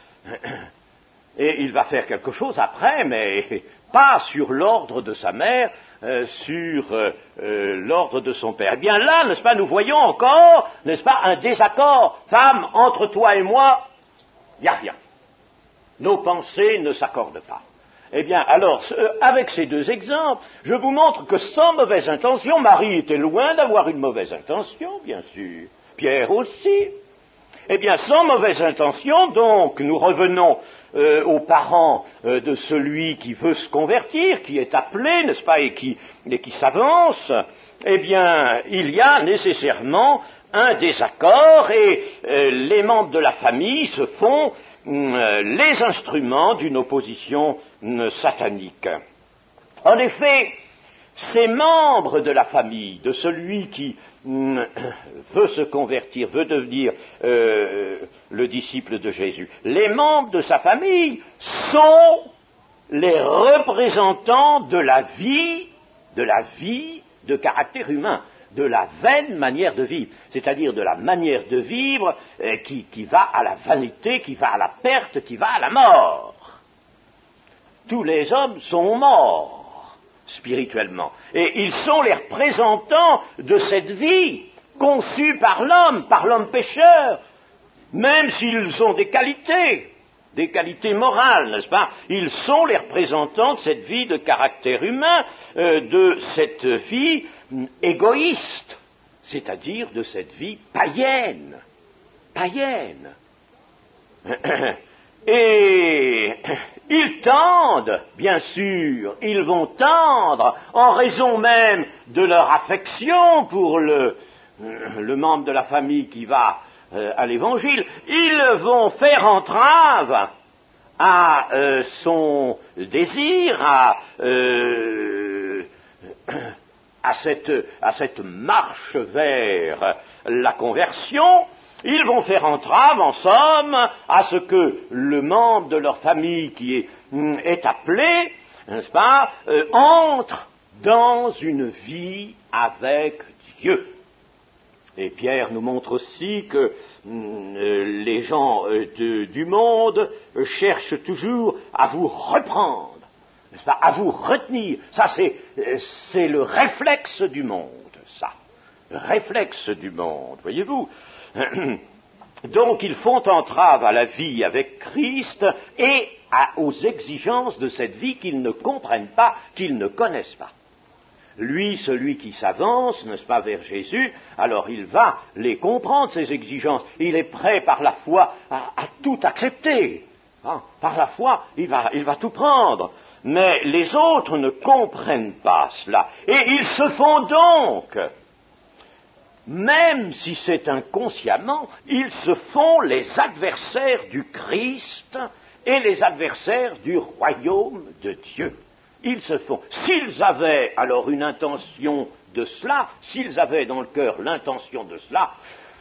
Et il va faire quelque chose après, mais pas sur l'ordre de sa mère, euh, sur euh, euh, l'ordre de son père. Eh bien là, n'est-ce pas, nous voyons encore, n'est-ce pas, un désaccord. Femme, entre toi et moi, il n'y a rien. Nos pensées ne s'accordent pas. Eh bien, alors, avec ces deux exemples, je vous montre que sans mauvaise intention, Marie était loin d'avoir une mauvaise intention, bien sûr. Pierre aussi. Eh bien, sans mauvaise intention, donc, nous revenons euh, aux parents euh, de celui qui veut se convertir, qui est appelé, n'est-ce pas, et qui, et qui s'avance. Eh bien, il y a nécessairement un désaccord et euh, les membres de la famille se font euh, les instruments d'une opposition euh, satanique. En effet, ces membres de la famille, de celui qui euh, veut se convertir, veut devenir euh, le disciple de Jésus, les membres de sa famille sont les représentants de la vie, de la vie de caractère humain, de la vaine manière de vivre, c'est-à-dire de la manière de vivre euh, qui, qui va à la vanité, qui va à la perte, qui va à la mort. Tous les hommes sont morts spirituellement, et ils sont les représentants de cette vie conçue par l'homme, par l'homme pécheur, même s'ils ont des qualités, des qualités morales, n'est-ce pas? Ils sont les représentants de cette vie de caractère humain, euh, de cette vie égoïste, c'est-à-dire de cette vie païenne, païenne. Et ils tendent, bien sûr, ils vont tendre, en raison même de leur affection pour le, le membre de la famille qui va euh, à l'évangile, ils vont faire entrave à euh, son désir, à... Euh, À cette, à cette marche vers la conversion, ils vont faire entrave, en somme, à ce que le membre de leur famille qui est, est appelé n'est-ce pas, euh, entre dans une vie avec Dieu. Et Pierre nous montre aussi que euh, les gens euh, de, du monde euh, cherchent toujours à vous reprendre, n'est-ce pas, à vous retenir. Ça, c'est, euh, c'est le réflexe du monde, ça. Le réflexe du monde, voyez-vous. Donc, ils font entrave à la vie avec Christ et à, aux exigences de cette vie qu'ils ne comprennent pas, qu'ils ne connaissent pas. Lui, celui qui s'avance, n'est-ce pas, vers Jésus, alors il va les comprendre, ces exigences. Il est prêt par la foi à, à tout accepter. Hein, par la foi, il va, il va tout prendre. Mais les autres ne comprennent pas cela. Et ils se font donc, même si c'est inconsciemment, ils se font les adversaires du Christ et les adversaires du royaume de Dieu. Ils se font. S'ils avaient alors une intention de cela, s'ils avaient dans le cœur l'intention de cela,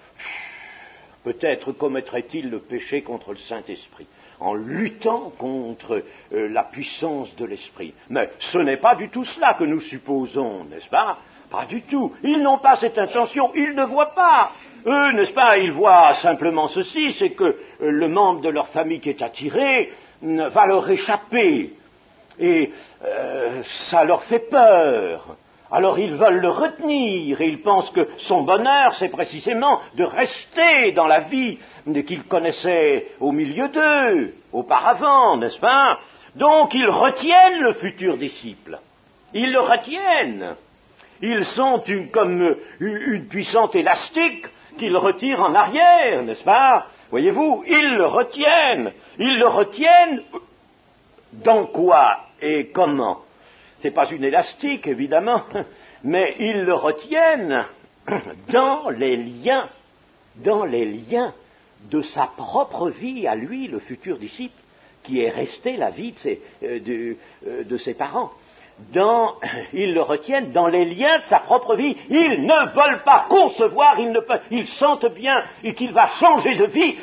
peut-être commettraient-ils le péché contre le Saint-Esprit, en luttant contre euh, la puissance de l'Esprit. Mais ce n'est pas du tout cela que nous supposons, n'est-ce pas? Pas du tout. Ils n'ont pas cette intention, ils ne voient pas. Eux, n'est-ce pas, ils voient simplement ceci, c'est que euh, le membre de leur famille qui est attiré euh, va leur échapper. Et euh, ça leur fait peur. Alors ils veulent le retenir et ils pensent que son bonheur, c'est précisément de rester dans la vie qu'ils connaissaient au milieu d'eux, auparavant, n'est-ce pas? Donc ils retiennent le futur disciple. Ils le retiennent. Ils sont une, comme une puissante élastique qu'ils retirent en arrière, n'est-ce pas? Voyez-vous, ils le retiennent. Ils le retiennent dans quoi et comment? C'est pas une élastique, évidemment, mais ils le retiennent dans les liens, dans les liens de sa propre vie à lui, le futur disciple, qui est resté la vie de ses, euh, de, euh, de ses parents. Dans, ils le retiennent dans les liens de sa propre vie. Ils ne veulent pas concevoir, ils, ne peuvent, ils sentent bien qu'il va changer de vie,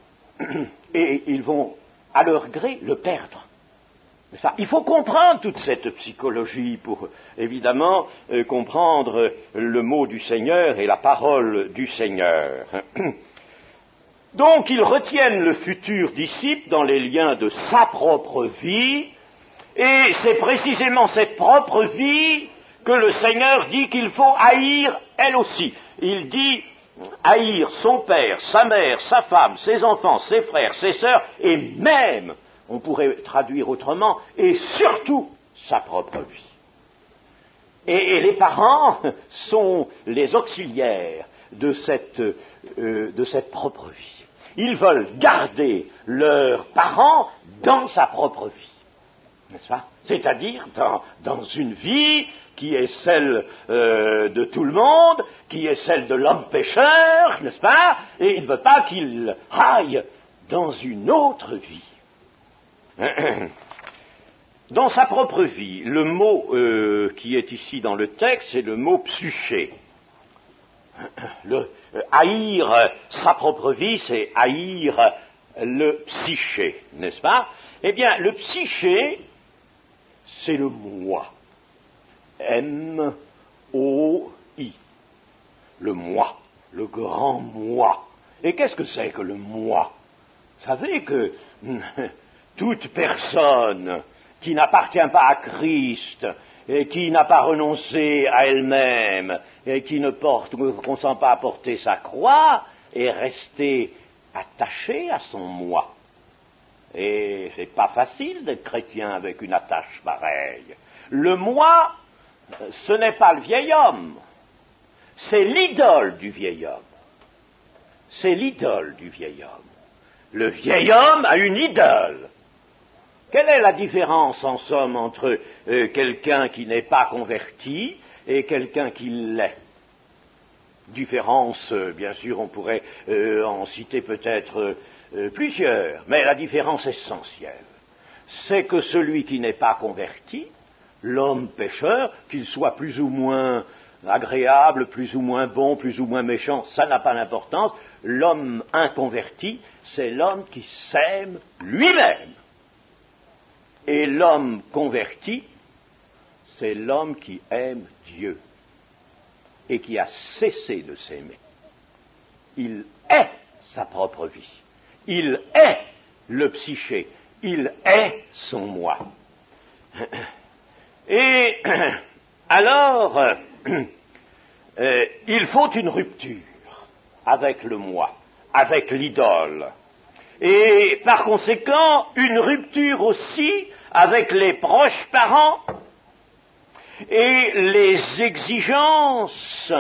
et ils vont, à leur gré, le perdre. Ça, il faut comprendre toute cette psychologie pour, évidemment, euh, comprendre le mot du Seigneur et la parole du Seigneur. Donc, ils retiennent le futur disciple dans les liens de sa propre vie, et c'est précisément cette propre vie que le Seigneur dit qu'il faut haïr elle aussi. Il dit haïr son père, sa mère, sa femme, ses enfants, ses frères, ses sœurs, et même, on pourrait traduire autrement, et surtout sa propre vie. Et, et les parents sont les auxiliaires de cette, euh, de cette propre vie. Ils veulent garder leurs parents dans sa propre vie, n'est-ce pas? C'est-à-dire dans, dans une vie qui est celle euh, de tout le monde, qui est celle de l'homme pécheur, n'est-ce pas? Et ils ne veulent pas qu'ils aillent dans une autre vie. Dans sa propre vie, le mot euh, qui est ici dans le texte, c'est le mot psyché. Le, euh, haïr sa propre vie, c'est haïr le psyché, n'est-ce pas? Eh bien, le psyché, c'est le moi. M O I. Le moi, le grand moi. Et qu'est-ce que c'est que le moi? Vous savez que toute personne qui n'appartient pas à Christ et qui n'a pas renoncé à elle-même et qui ne porte, ne consent pas à porter sa croix est restée attachée à son moi. Et c'est pas facile d'être chrétien avec une attache pareille. Le moi, ce n'est pas le vieil homme, c'est l'idole du vieil homme. C'est l'idole du vieil homme. Le vieil homme a une idole. Quelle est la différence, en somme, entre euh, quelqu'un qui n'est pas converti et quelqu'un qui l'est? Différence, euh, bien sûr, on pourrait euh, en citer peut-être euh, plusieurs, mais la différence essentielle, c'est que celui qui n'est pas converti, l'homme pécheur, qu'il soit plus ou moins agréable, plus ou moins bon, plus ou moins méchant, ça n'a pas d'importance. L'homme inconverti, c'est l'homme qui s'aime lui-même. Et l'homme converti, c'est l'homme qui aime Dieu et qui a cessé de s'aimer. Il est sa propre vie. Il est le psyché. Il est son moi. Et alors, euh, il faut une rupture avec le moi, avec l'idole. Et par conséquent, une rupture aussi avec les proches parents et les exigences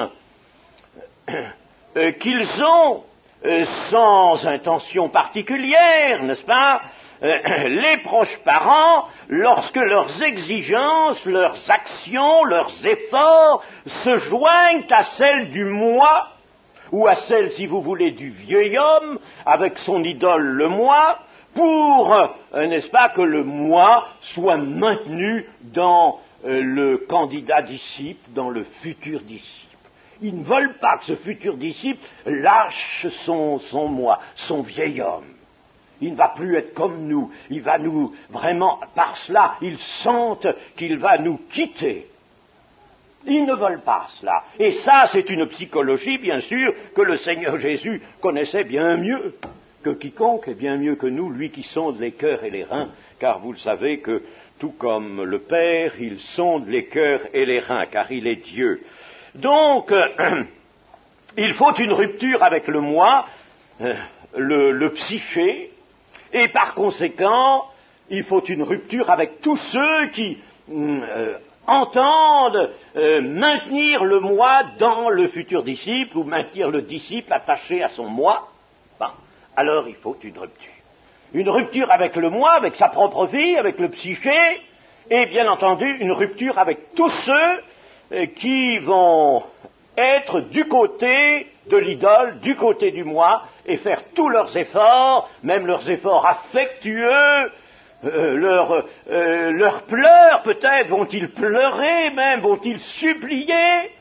euh, qu'ils ont euh, sans intention particulière, n'est-ce pas, euh, les proches parents, lorsque leurs exigences, leurs actions, leurs efforts se joignent à celles du moi, ou à celle, si vous voulez, du vieil homme, avec son idole le moi, pour, euh, n'est-ce pas, que le moi soit maintenu dans euh, le candidat disciple, dans le futur disciple. Ils ne veulent pas que ce futur disciple lâche son, son moi, son vieil homme. Il ne va plus être comme nous, il va nous, vraiment, par cela, ils sentent qu'il va nous quitter. Ils ne veulent pas cela. Et ça, c'est une psychologie, bien sûr, que le Seigneur Jésus connaissait bien mieux que quiconque, et bien mieux que nous, lui qui sonde les cœurs et les reins, car vous le savez que, tout comme le Père, il sonde les cœurs et les reins, car il est Dieu. Donc, euh, il faut une rupture avec le moi, euh, le, le psyché, et par conséquent, il faut une rupture avec tous ceux qui euh, entendent euh, maintenir le moi dans le futur disciple, ou maintenir le disciple attaché à son moi. Bon, alors il faut une rupture. Une rupture avec le moi, avec sa propre vie, avec le psyché, et bien entendu une rupture avec tous ceux euh, qui vont être du côté de l'idole, du côté du moi, et faire tous leurs efforts, même leurs efforts affectueux, euh, leurs, euh, leurs pleurs peut-être, vont-ils pleurer même, vont-ils supplier?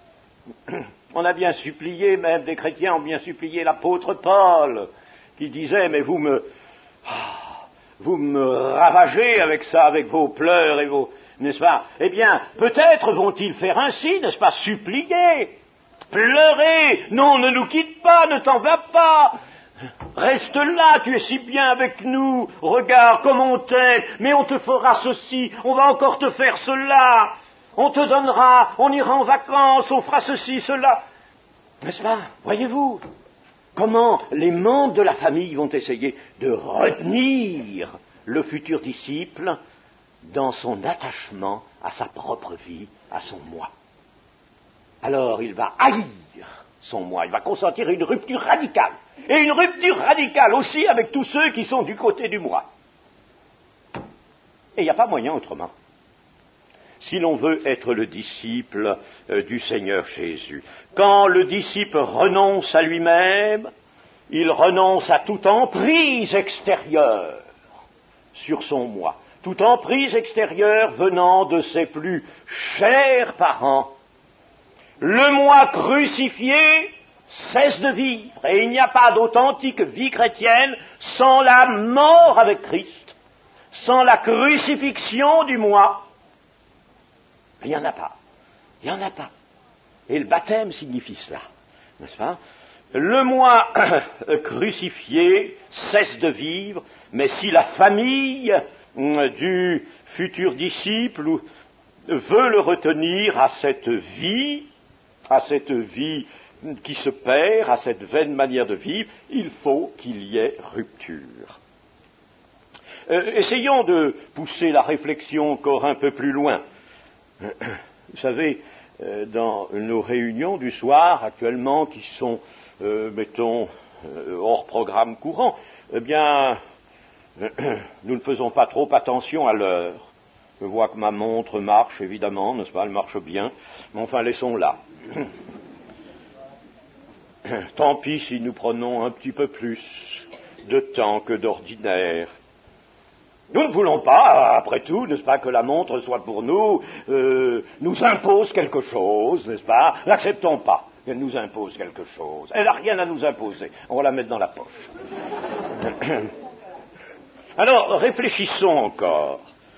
On a bien supplié, même des chrétiens ont bien supplié l'apôtre Paul, qui disait, mais vous me, vous me ravagez avec ça, avec vos pleurs et vos, n'est-ce pas? Eh bien, peut-être vont-ils faire ainsi, n'est-ce pas, supplier, pleurer, non, ne nous quitte pas, ne t'en vas pas, reste là, tu es si bien avec nous, regarde comme on t'aide, mais on te fera ceci, on va encore te faire cela, on te donnera, on ira en vacances, on fera ceci, cela. N'est-ce pas? Voyez-vous comment les membres de la famille vont essayer de retenir le futur disciple dans son attachement à sa propre vie, à son moi. Alors il va haïr son moi, il va consentir une rupture radicale, et une rupture radicale aussi avec tous ceux qui sont du côté du moi. Et il n'y a pas moyen autrement, si l'on veut être le disciple euh, du Seigneur Jésus. Quand le disciple renonce à lui-même, il renonce à toute emprise extérieure sur son moi, toute emprise extérieure venant de ses plus chers parents. Le moi crucifié cesse de vivre, et il n'y a pas d'authentique vie chrétienne sans la mort avec Christ, sans la crucifixion du moi. Il n'y en a pas, il n'y en a pas. Et le baptême signifie cela, n'est-ce pas? Le moi crucifié cesse de vivre, mais si la famille du futur disciple veut le retenir à cette vie, à cette vie qui se perd, à cette vaine manière de vivre, il faut qu'il y ait rupture. Euh, essayons de pousser la réflexion encore un peu plus loin. Vous savez, euh, dans nos réunions du soir actuellement, qui sont, euh, mettons, euh, hors programme courant, eh bien, euh, nous ne faisons pas trop attention à l'heure. Je vois que ma montre marche, évidemment, n'est-ce pas, elle marche bien, mais enfin, laissons-la. Tant pis si nous prenons un petit peu plus de temps que d'ordinaire. Nous ne voulons pas, après tout, n'est-ce pas, que la montre soit pour nous, euh, nous impose quelque chose, n'est-ce pas? N'acceptons pas qu'elle nous impose quelque chose. Elle n'a rien à nous imposer. On va la mettre dans la poche. Alors, réfléchissons encore.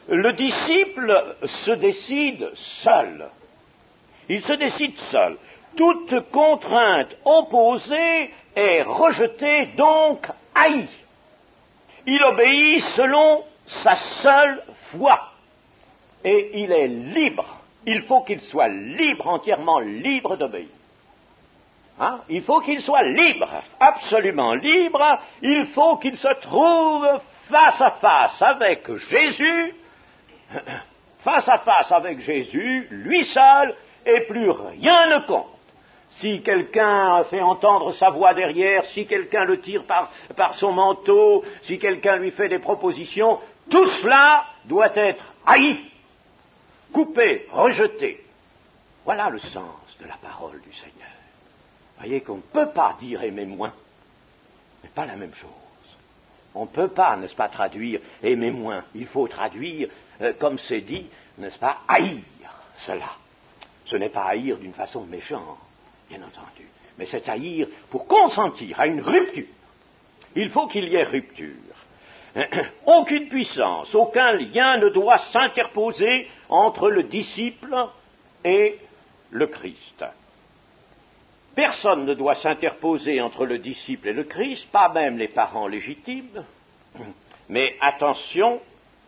le disciple se décide seul. Il se décide seul. Toute contrainte opposée est rejetée, donc haïe. Il obéit selon sa seule foi. Et il est libre. Il faut qu'il soit libre, entièrement libre d'obéir. Hein? Il faut qu'il soit libre, absolument libre. Il faut qu'il se trouve face à face avec Jésus, face à face avec Jésus, lui seul, et plus rien ne compte. Si quelqu'un fait entendre sa voix derrière, si quelqu'un le tire par, par son manteau, si quelqu'un lui fait des propositions, tout cela doit être haï, coupé, rejeté. Voilà le sens de la parole du Seigneur. Voyez qu'on ne peut pas dire aimez-moi, mais pas la même chose. On ne peut pas, n'est-ce pas, traduire aimez-moi. Il faut traduire, euh, comme c'est dit, n'est-ce pas, haïr cela. Ce n'est pas haïr d'une façon méchante, bien entendu, mais c'est haïr pour consentir à une rupture. Il faut qu'il y ait rupture. Aucune puissance, aucun lien ne doit s'interposer entre le disciple et le Christ. Personne ne doit s'interposer entre le disciple et le Christ, pas même les parents légitimes. Mais attention,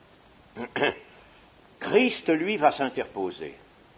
Christ, lui, va s'interposer.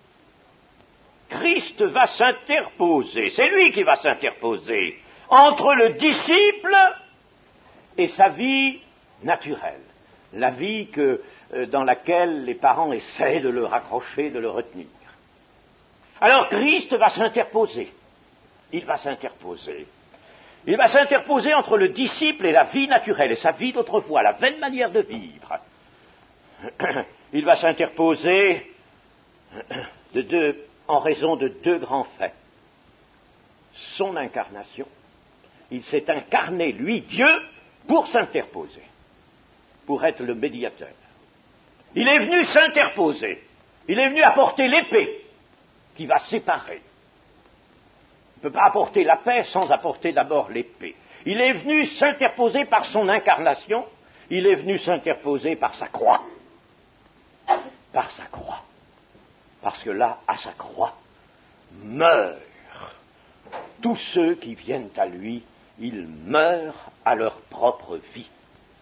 Christ va s'interposer, c'est lui qui va s'interposer entre le disciple et sa vie naturelle, la vie que, euh, dans laquelle les parents essaient de le raccrocher, de le retenir. Alors Christ va s'interposer. Il va s'interposer. Il va s'interposer entre le disciple et la vie naturelle, et sa vie d'autrefois, la vaine manière de vivre. Il va s'interposer de deux, en raison de deux grands faits. Son incarnation. Il s'est incarné, lui, Dieu, pour s'interposer, pour être le médiateur. Il est venu s'interposer. Il est venu apporter l'épée qui va séparer. Il ne peut pas apporter la paix sans apporter d'abord l'épée. Il est venu s'interposer par son incarnation, il est venu s'interposer par sa croix. Par sa croix. Parce que là, à sa croix, meurent tous ceux qui viennent à lui, ils meurent à leur propre vie.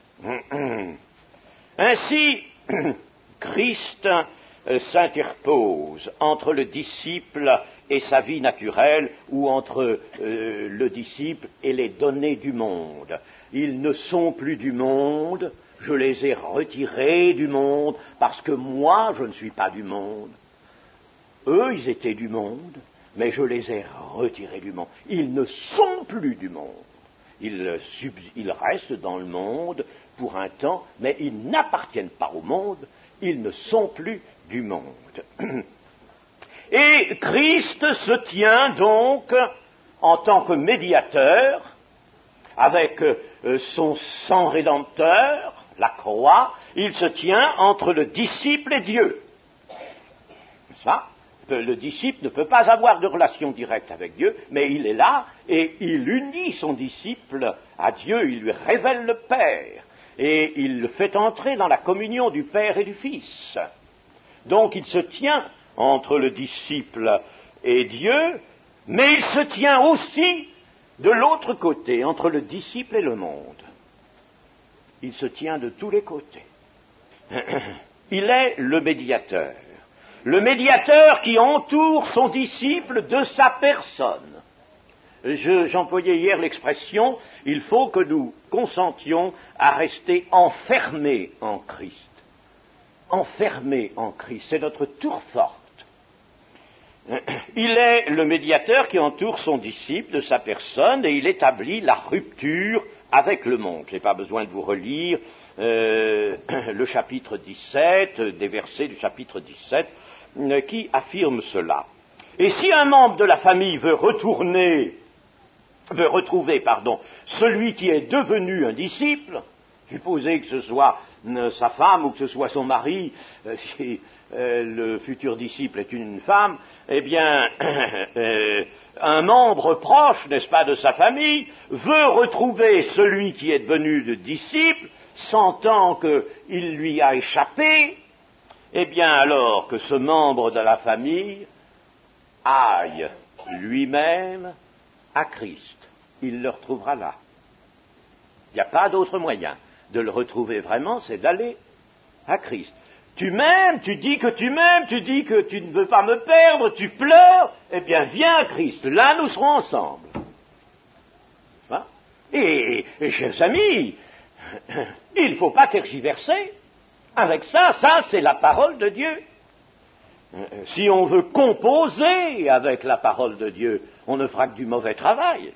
Ainsi, Christ s'interpose entre le disciple et sa vie naturelle, ou entre euh, le disciple et les données du monde. Ils ne sont plus du monde, je les ai retirés du monde, parce que moi, je ne suis pas du monde. Eux, ils étaient du monde, mais je les ai retirés du monde. Ils ne sont plus du monde. Ils, sub- ils restent dans le monde pour un temps, mais ils n'appartiennent pas au monde, ils ne sont plus du monde. Et Christ se tient donc en tant que médiateur, avec euh, son sang rédempteur, la croix, il se tient entre le disciple et Dieu. N'est-ce pas ? Le disciple ne peut pas avoir de relation directe avec Dieu, mais il est là et il unit son disciple à Dieu, il lui révèle le Père et il le fait entrer dans la communion du Père et du Fils. Donc il se tient entre le disciple et Dieu, mais il se tient aussi de l'autre côté, entre le disciple et le monde. Il se tient de tous les côtés. Il est le médiateur. Le médiateur qui entoure son disciple de sa personne. Je, j'employais hier l'expression, il faut que nous consentions à rester enfermés en Christ. Enfermés en Christ, c'est notre tour forte. Il est le médiateur qui entoure son disciple de sa personne et il établit la rupture avec le monde. Je n'ai pas besoin de vous relire euh, le chapitre dix-sept, des versets du chapitre dix-sept, euh, qui affirment cela. Et si un membre de la famille veut retourner, veut retrouver, pardon, celui qui est devenu un disciple, supposez que ce soit euh, sa femme ou que ce soit son mari, euh, si euh, le futur disciple est une femme, eh bien, euh, un membre proche, n'est-ce pas, de sa famille, veut retrouver celui qui est devenu le disciple, sentant qu'il lui a échappé, eh bien alors que ce membre de la famille aille lui-même à Christ. Il le retrouvera là. Il n'y a pas d'autre moyen de le retrouver vraiment, c'est d'aller à Christ. Tu m'aimes, tu dis que tu m'aimes, tu dis que tu ne veux pas me perdre, tu pleures, eh bien viens à Christ, là nous serons ensemble. Hein? Et, et chers amis, il ne faut pas tergiverser. Avec ça, ça c'est la parole de Dieu. Si on veut composer avec la parole de Dieu, on ne fera que du mauvais travail.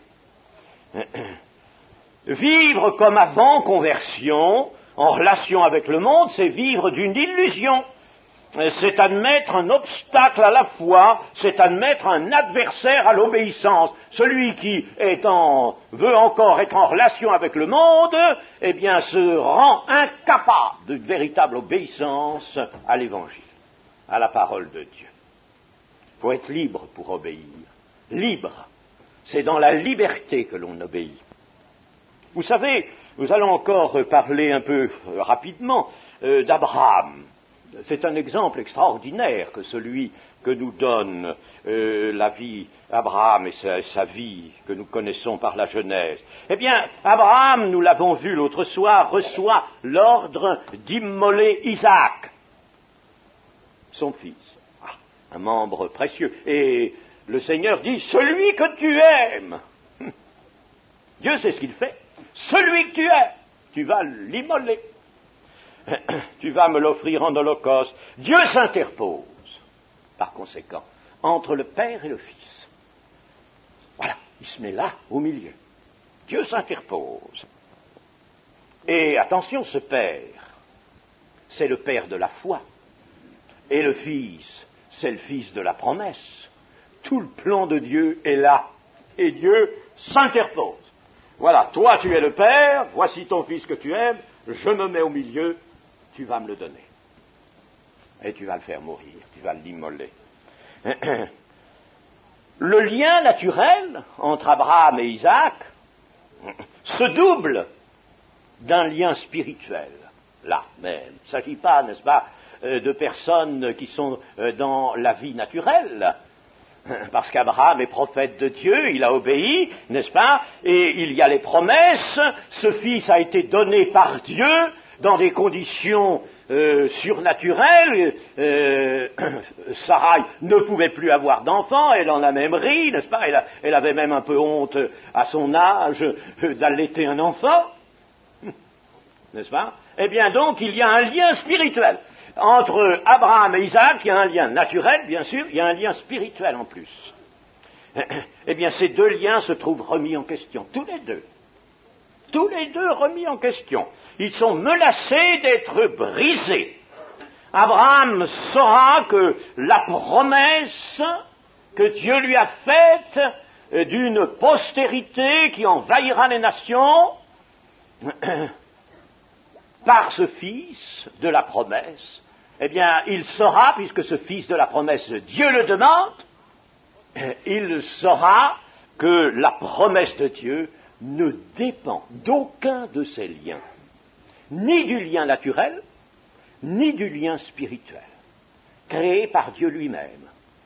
Vivre comme avant conversion, en relation avec le monde, c'est vivre d'une illusion. C'est admettre un obstacle à la foi, c'est admettre un adversaire à l'obéissance. Celui qui est en, veut encore être en relation avec le monde, eh bien, se rend incapable de véritable obéissance à l'Évangile, à la parole de Dieu. Il faut être libre pour obéir. Libre. C'est dans la liberté que l'on obéit. Vous savez, nous allons encore parler un peu euh, rapidement euh, d'Abraham. C'est un exemple extraordinaire que celui que nous donne euh, la vie Abraham et sa, sa vie que nous connaissons par la Genèse. Eh bien, Abraham, nous l'avons vu l'autre soir, reçoit l'ordre d'immoler Isaac, son fils, ah, un membre précieux. Et le Seigneur dit, celui que tu aimes, Dieu sait ce qu'il fait, celui que tu aimes, tu vas l'immoler. Tu vas me l'offrir en holocauste. Dieu s'interpose, par conséquent, entre le Père et le Fils. Voilà, il se met là, au milieu. Dieu s'interpose. Et attention, ce Père, c'est le Père de la foi. Et le Fils, c'est le Fils de la promesse. Tout le plan de Dieu est là. Et Dieu s'interpose. Voilà, toi tu es le Père, voici ton Fils que tu aimes, je me mets au milieu, tu vas me le donner. Et tu vas le faire mourir, tu vas l'immoler. Le lien naturel entre Abraham et Isaac se double d'un lien spirituel, là même. Il ne s'agit pas, n'est-ce pas, de personnes qui sont dans la vie naturelle, parce qu'Abraham est prophète de Dieu, il a obéi, n'est-ce pas, et il y a les promesses, ce fils a été donné par Dieu dans des conditions euh, surnaturelles, euh, Sarai ne pouvait plus avoir d'enfant, elle en a même ri, n'est-ce pas, elle, a, elle avait même un peu honte à son âge euh, d'allaiter un enfant, n'est-ce pas? Eh bien donc, il y a un lien spirituel. Entre Abraham et Isaac, il y a un lien naturel, bien sûr, il y a un lien spirituel en plus. Eh bien, ces deux liens se trouvent remis en question, tous les deux. Tous les deux remis en question. Ils sont menacés d'être brisés. Abraham saura que la promesse que Dieu lui a faite d'une postérité qui envahira les nations, par ce fils de la promesse, eh bien, il saura, puisque ce fils de la promesse, Dieu le demande, il saura que la promesse de Dieu ne dépend d'aucun de ces liens, ni du lien naturel, ni du lien spirituel, créé par Dieu lui-même.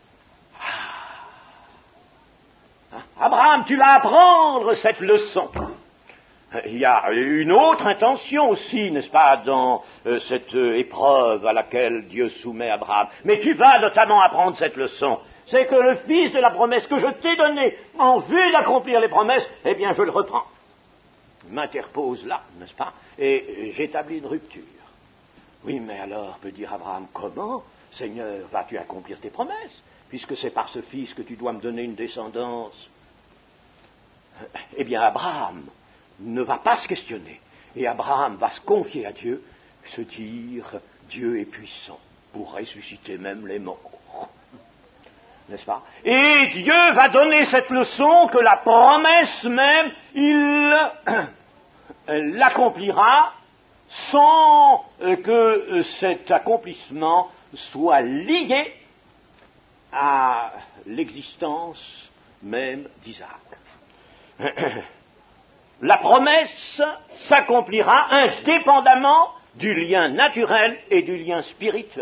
Ah. Abraham, tu vas apprendre cette leçon. Il y a une autre intention aussi, n'est-ce pas, dans euh, cette euh, épreuve à laquelle Dieu soumet Abraham. Mais tu vas notamment apprendre cette leçon. C'est que le fils de la promesse que je t'ai donné en vue d'accomplir les promesses, eh bien je le reprends. Je m'interpose là, n'est-ce pas, et j'établis une rupture. Oui, mais alors, peut dire Abraham, comment, Seigneur, vas-tu accomplir tes promesses, puisque c'est par ce fils que tu dois me donner une descendance? Eh bien, Abraham ne va pas se questionner. Et Abraham va se confier à Dieu, se dire, Dieu est puissant pour ressusciter même les morts. N'est-ce pas? Et Dieu va donner cette leçon que la promesse même, il l'accomplira sans que cet accomplissement soit lié à l'existence même d'Isaac. La promesse s'accomplira indépendamment du lien naturel et du lien spirituel.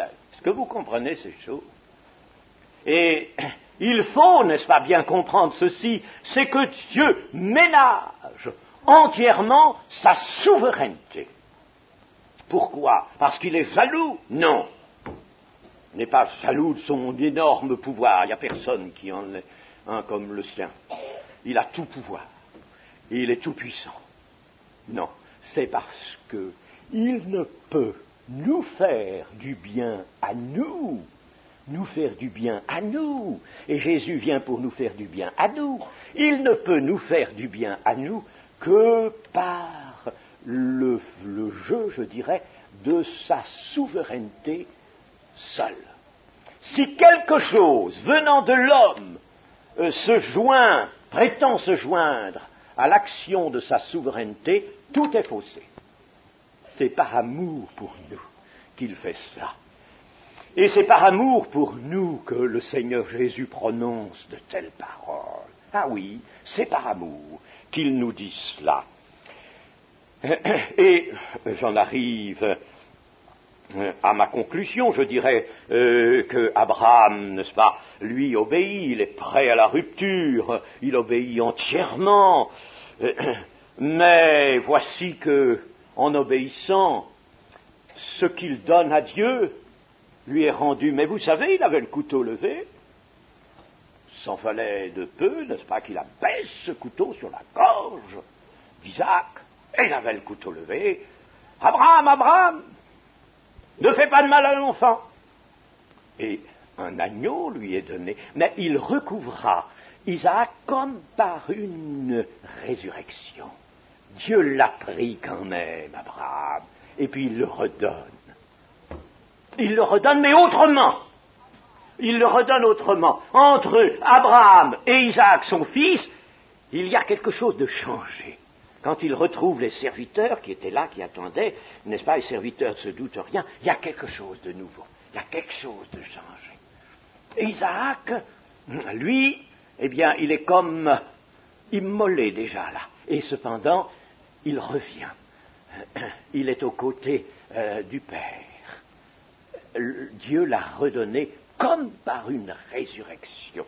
que vous comprenez ces choses? Et il faut, n'est-ce pas, bien comprendre ceci, c'est que Dieu ménage entièrement sa souveraineté. Pourquoi? Parce qu'il est jaloux? Non. Il n'est pas jaloux de son énorme pouvoir. Il n'y a personne qui en est un comme le sien. Il a tout pouvoir. Et il est tout puissant. Non. C'est parce que il ne peut nous faire du bien à nous. Nous faire du bien à nous. Et Jésus vient pour nous faire du bien à nous. Il ne peut nous faire du bien à nous que par le, le jeu, je dirais, de sa souveraineté seule. Si quelque chose venant de l'homme euh, se joint, prétend se joindre à l'action de sa souveraineté, tout est faussé. C'est par amour pour nous qu'il fait cela. Et c'est par amour pour nous que le Seigneur Jésus prononce de telles paroles. Ah oui, c'est par amour qu'il nous dit cela. Et j'en arrive à ma conclusion, je dirais euh, que Abraham, n'est-ce pas, lui obéit, il est prêt à la rupture, il obéit entièrement, mais voici que, en obéissant, ce qu'il donne à Dieu lui est rendu. Mais vous savez, il avait le couteau levé, s'en fallait de peu, n'est-ce pas, qu'il abaisse ce couteau sur la gorge d'Isaac, et il avait le couteau levé. Abraham, Abraham, ne fais pas de mal à l'enfant. Et un agneau lui est donné, mais il recouvra Isaac comme par une résurrection. Dieu l'a pris quand même, Abraham, et puis il le redonne. Il le redonne, mais autrement. Il le redonne autrement. Entre Abraham et Isaac, son fils, il y a quelque chose de changé. Quand il retrouve les serviteurs qui étaient là, qui attendaient, n'est-ce pas, les serviteurs ne se doutent rien, il y a quelque chose de nouveau, il y a quelque chose de changé. Et Isaac, lui, eh bien, il est comme immolé déjà là. Et cependant, il revient. Il est aux côtés euh, du Père. Dieu l'a redonné comme par une résurrection.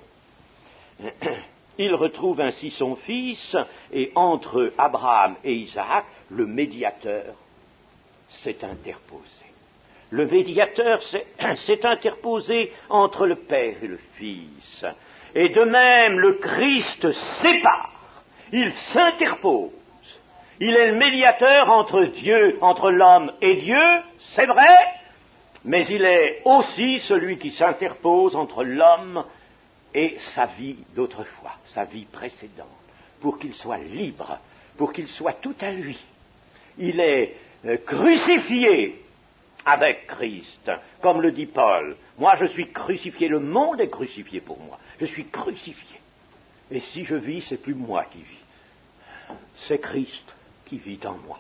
Il retrouve ainsi son fils, et entre Abraham et Isaac, le médiateur s'est interposé. Le médiateur s'est, s'est interposé entre le Père et le Fils. Et de même, le Christ sépare, il s'interpose. Il est le médiateur entre Dieu, entre l'homme et Dieu, c'est vrai, mais il est aussi celui qui s'interpose entre l'homme et sa vie d'autrefois, sa vie précédente, pour qu'il soit libre, pour qu'il soit tout à lui. Il est euh, crucifié avec Christ, comme le dit Paul. Moi, je suis crucifié, le monde est crucifié pour moi. Je suis crucifié. Et si je vis, c'est plus moi qui vis. C'est Christ qui vit en moi.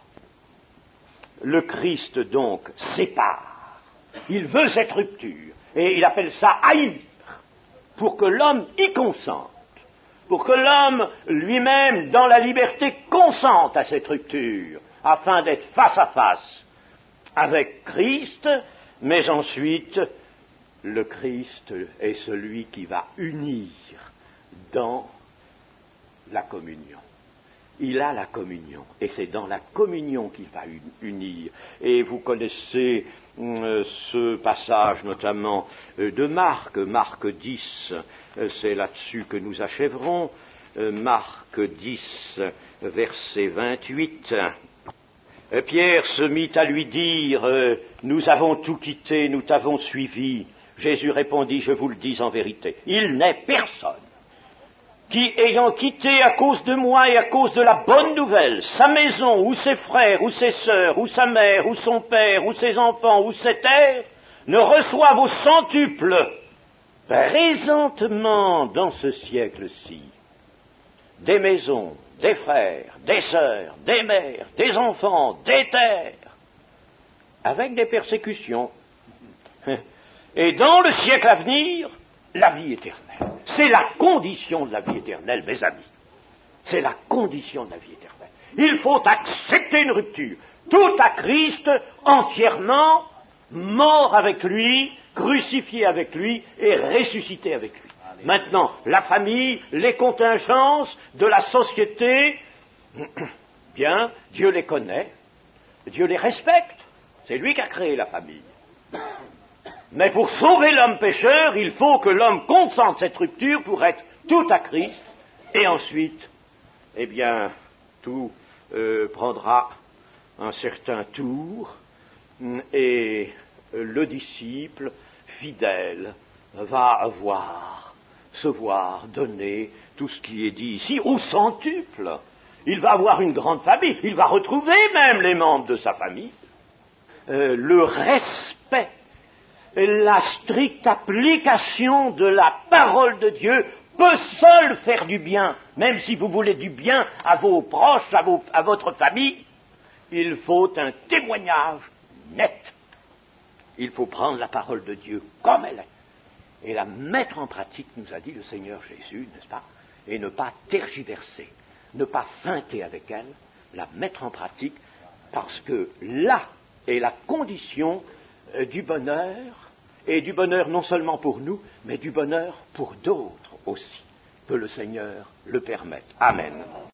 Le Christ, donc, sépare. Il veut cette rupture. Et il appelle ça haïr, pour que l'homme y consente. Pour que l'homme lui-même, dans la liberté, consente à cette rupture, afin d'être face à face avec Christ, mais ensuite, le Christ est celui qui va unir dans la communion. Il a la communion, et c'est dans la communion qu'il va unir. Et vous connaissez euh, ce passage notamment euh, de Marc, Marc dix, euh, c'est là-dessus que nous achèverons, euh, Marc dix, verset vingt-huit. Euh, Pierre se mit à lui dire, euh, « Nous avons tout quitté, nous t'avons suivi. » Jésus répondit, « Je vous le dis en vérité, il n'est personne qui, ayant quitté à cause de moi et à cause de la bonne nouvelle, sa maison, ou ses frères, ou ses sœurs, ou sa mère, ou son père, ou ses enfants, ou ses terres, ne reçoive au centuple, présentement dans ce siècle-ci, des maisons, des frères, des sœurs, des mères, des enfants, des terres, avec des persécutions, et dans le siècle à venir, la vie éternelle. C'est la condition de la vie éternelle, mes amis. C'est la condition de la vie éternelle. Il faut accepter une rupture. Tout à Christ, entièrement, mort avec lui, crucifié avec lui et ressuscité avec lui. Maintenant, la famille, les contingences de la société, bien, Dieu les connaît, Dieu les respecte, c'est lui qui a créé la famille. Mais pour sauver l'homme pécheur, il faut que l'homme consente cette rupture pour être tout à Christ, et ensuite, eh bien, tout euh, prendra un certain tour, et le disciple fidèle va avoir, se voir donner tout ce qui est dit ici au centuple. Il va avoir une grande famille, il va retrouver même les membres de sa famille. Euh, le respect, la stricte application de la parole de Dieu peut seul faire du bien. Même si vous voulez du bien à vos proches, à, vos, à votre famille, il faut un témoignage net. Il faut prendre la parole de Dieu comme elle est et la mettre en pratique, nous a dit le Seigneur Jésus, n'est-ce pas? Et ne pas tergiverser, ne pas feinter avec elle, la mettre en pratique, parce que là est la condition euh, du bonheur, et du bonheur non seulement pour nous, mais du bonheur pour d'autres aussi, que le Seigneur le permette. Amen.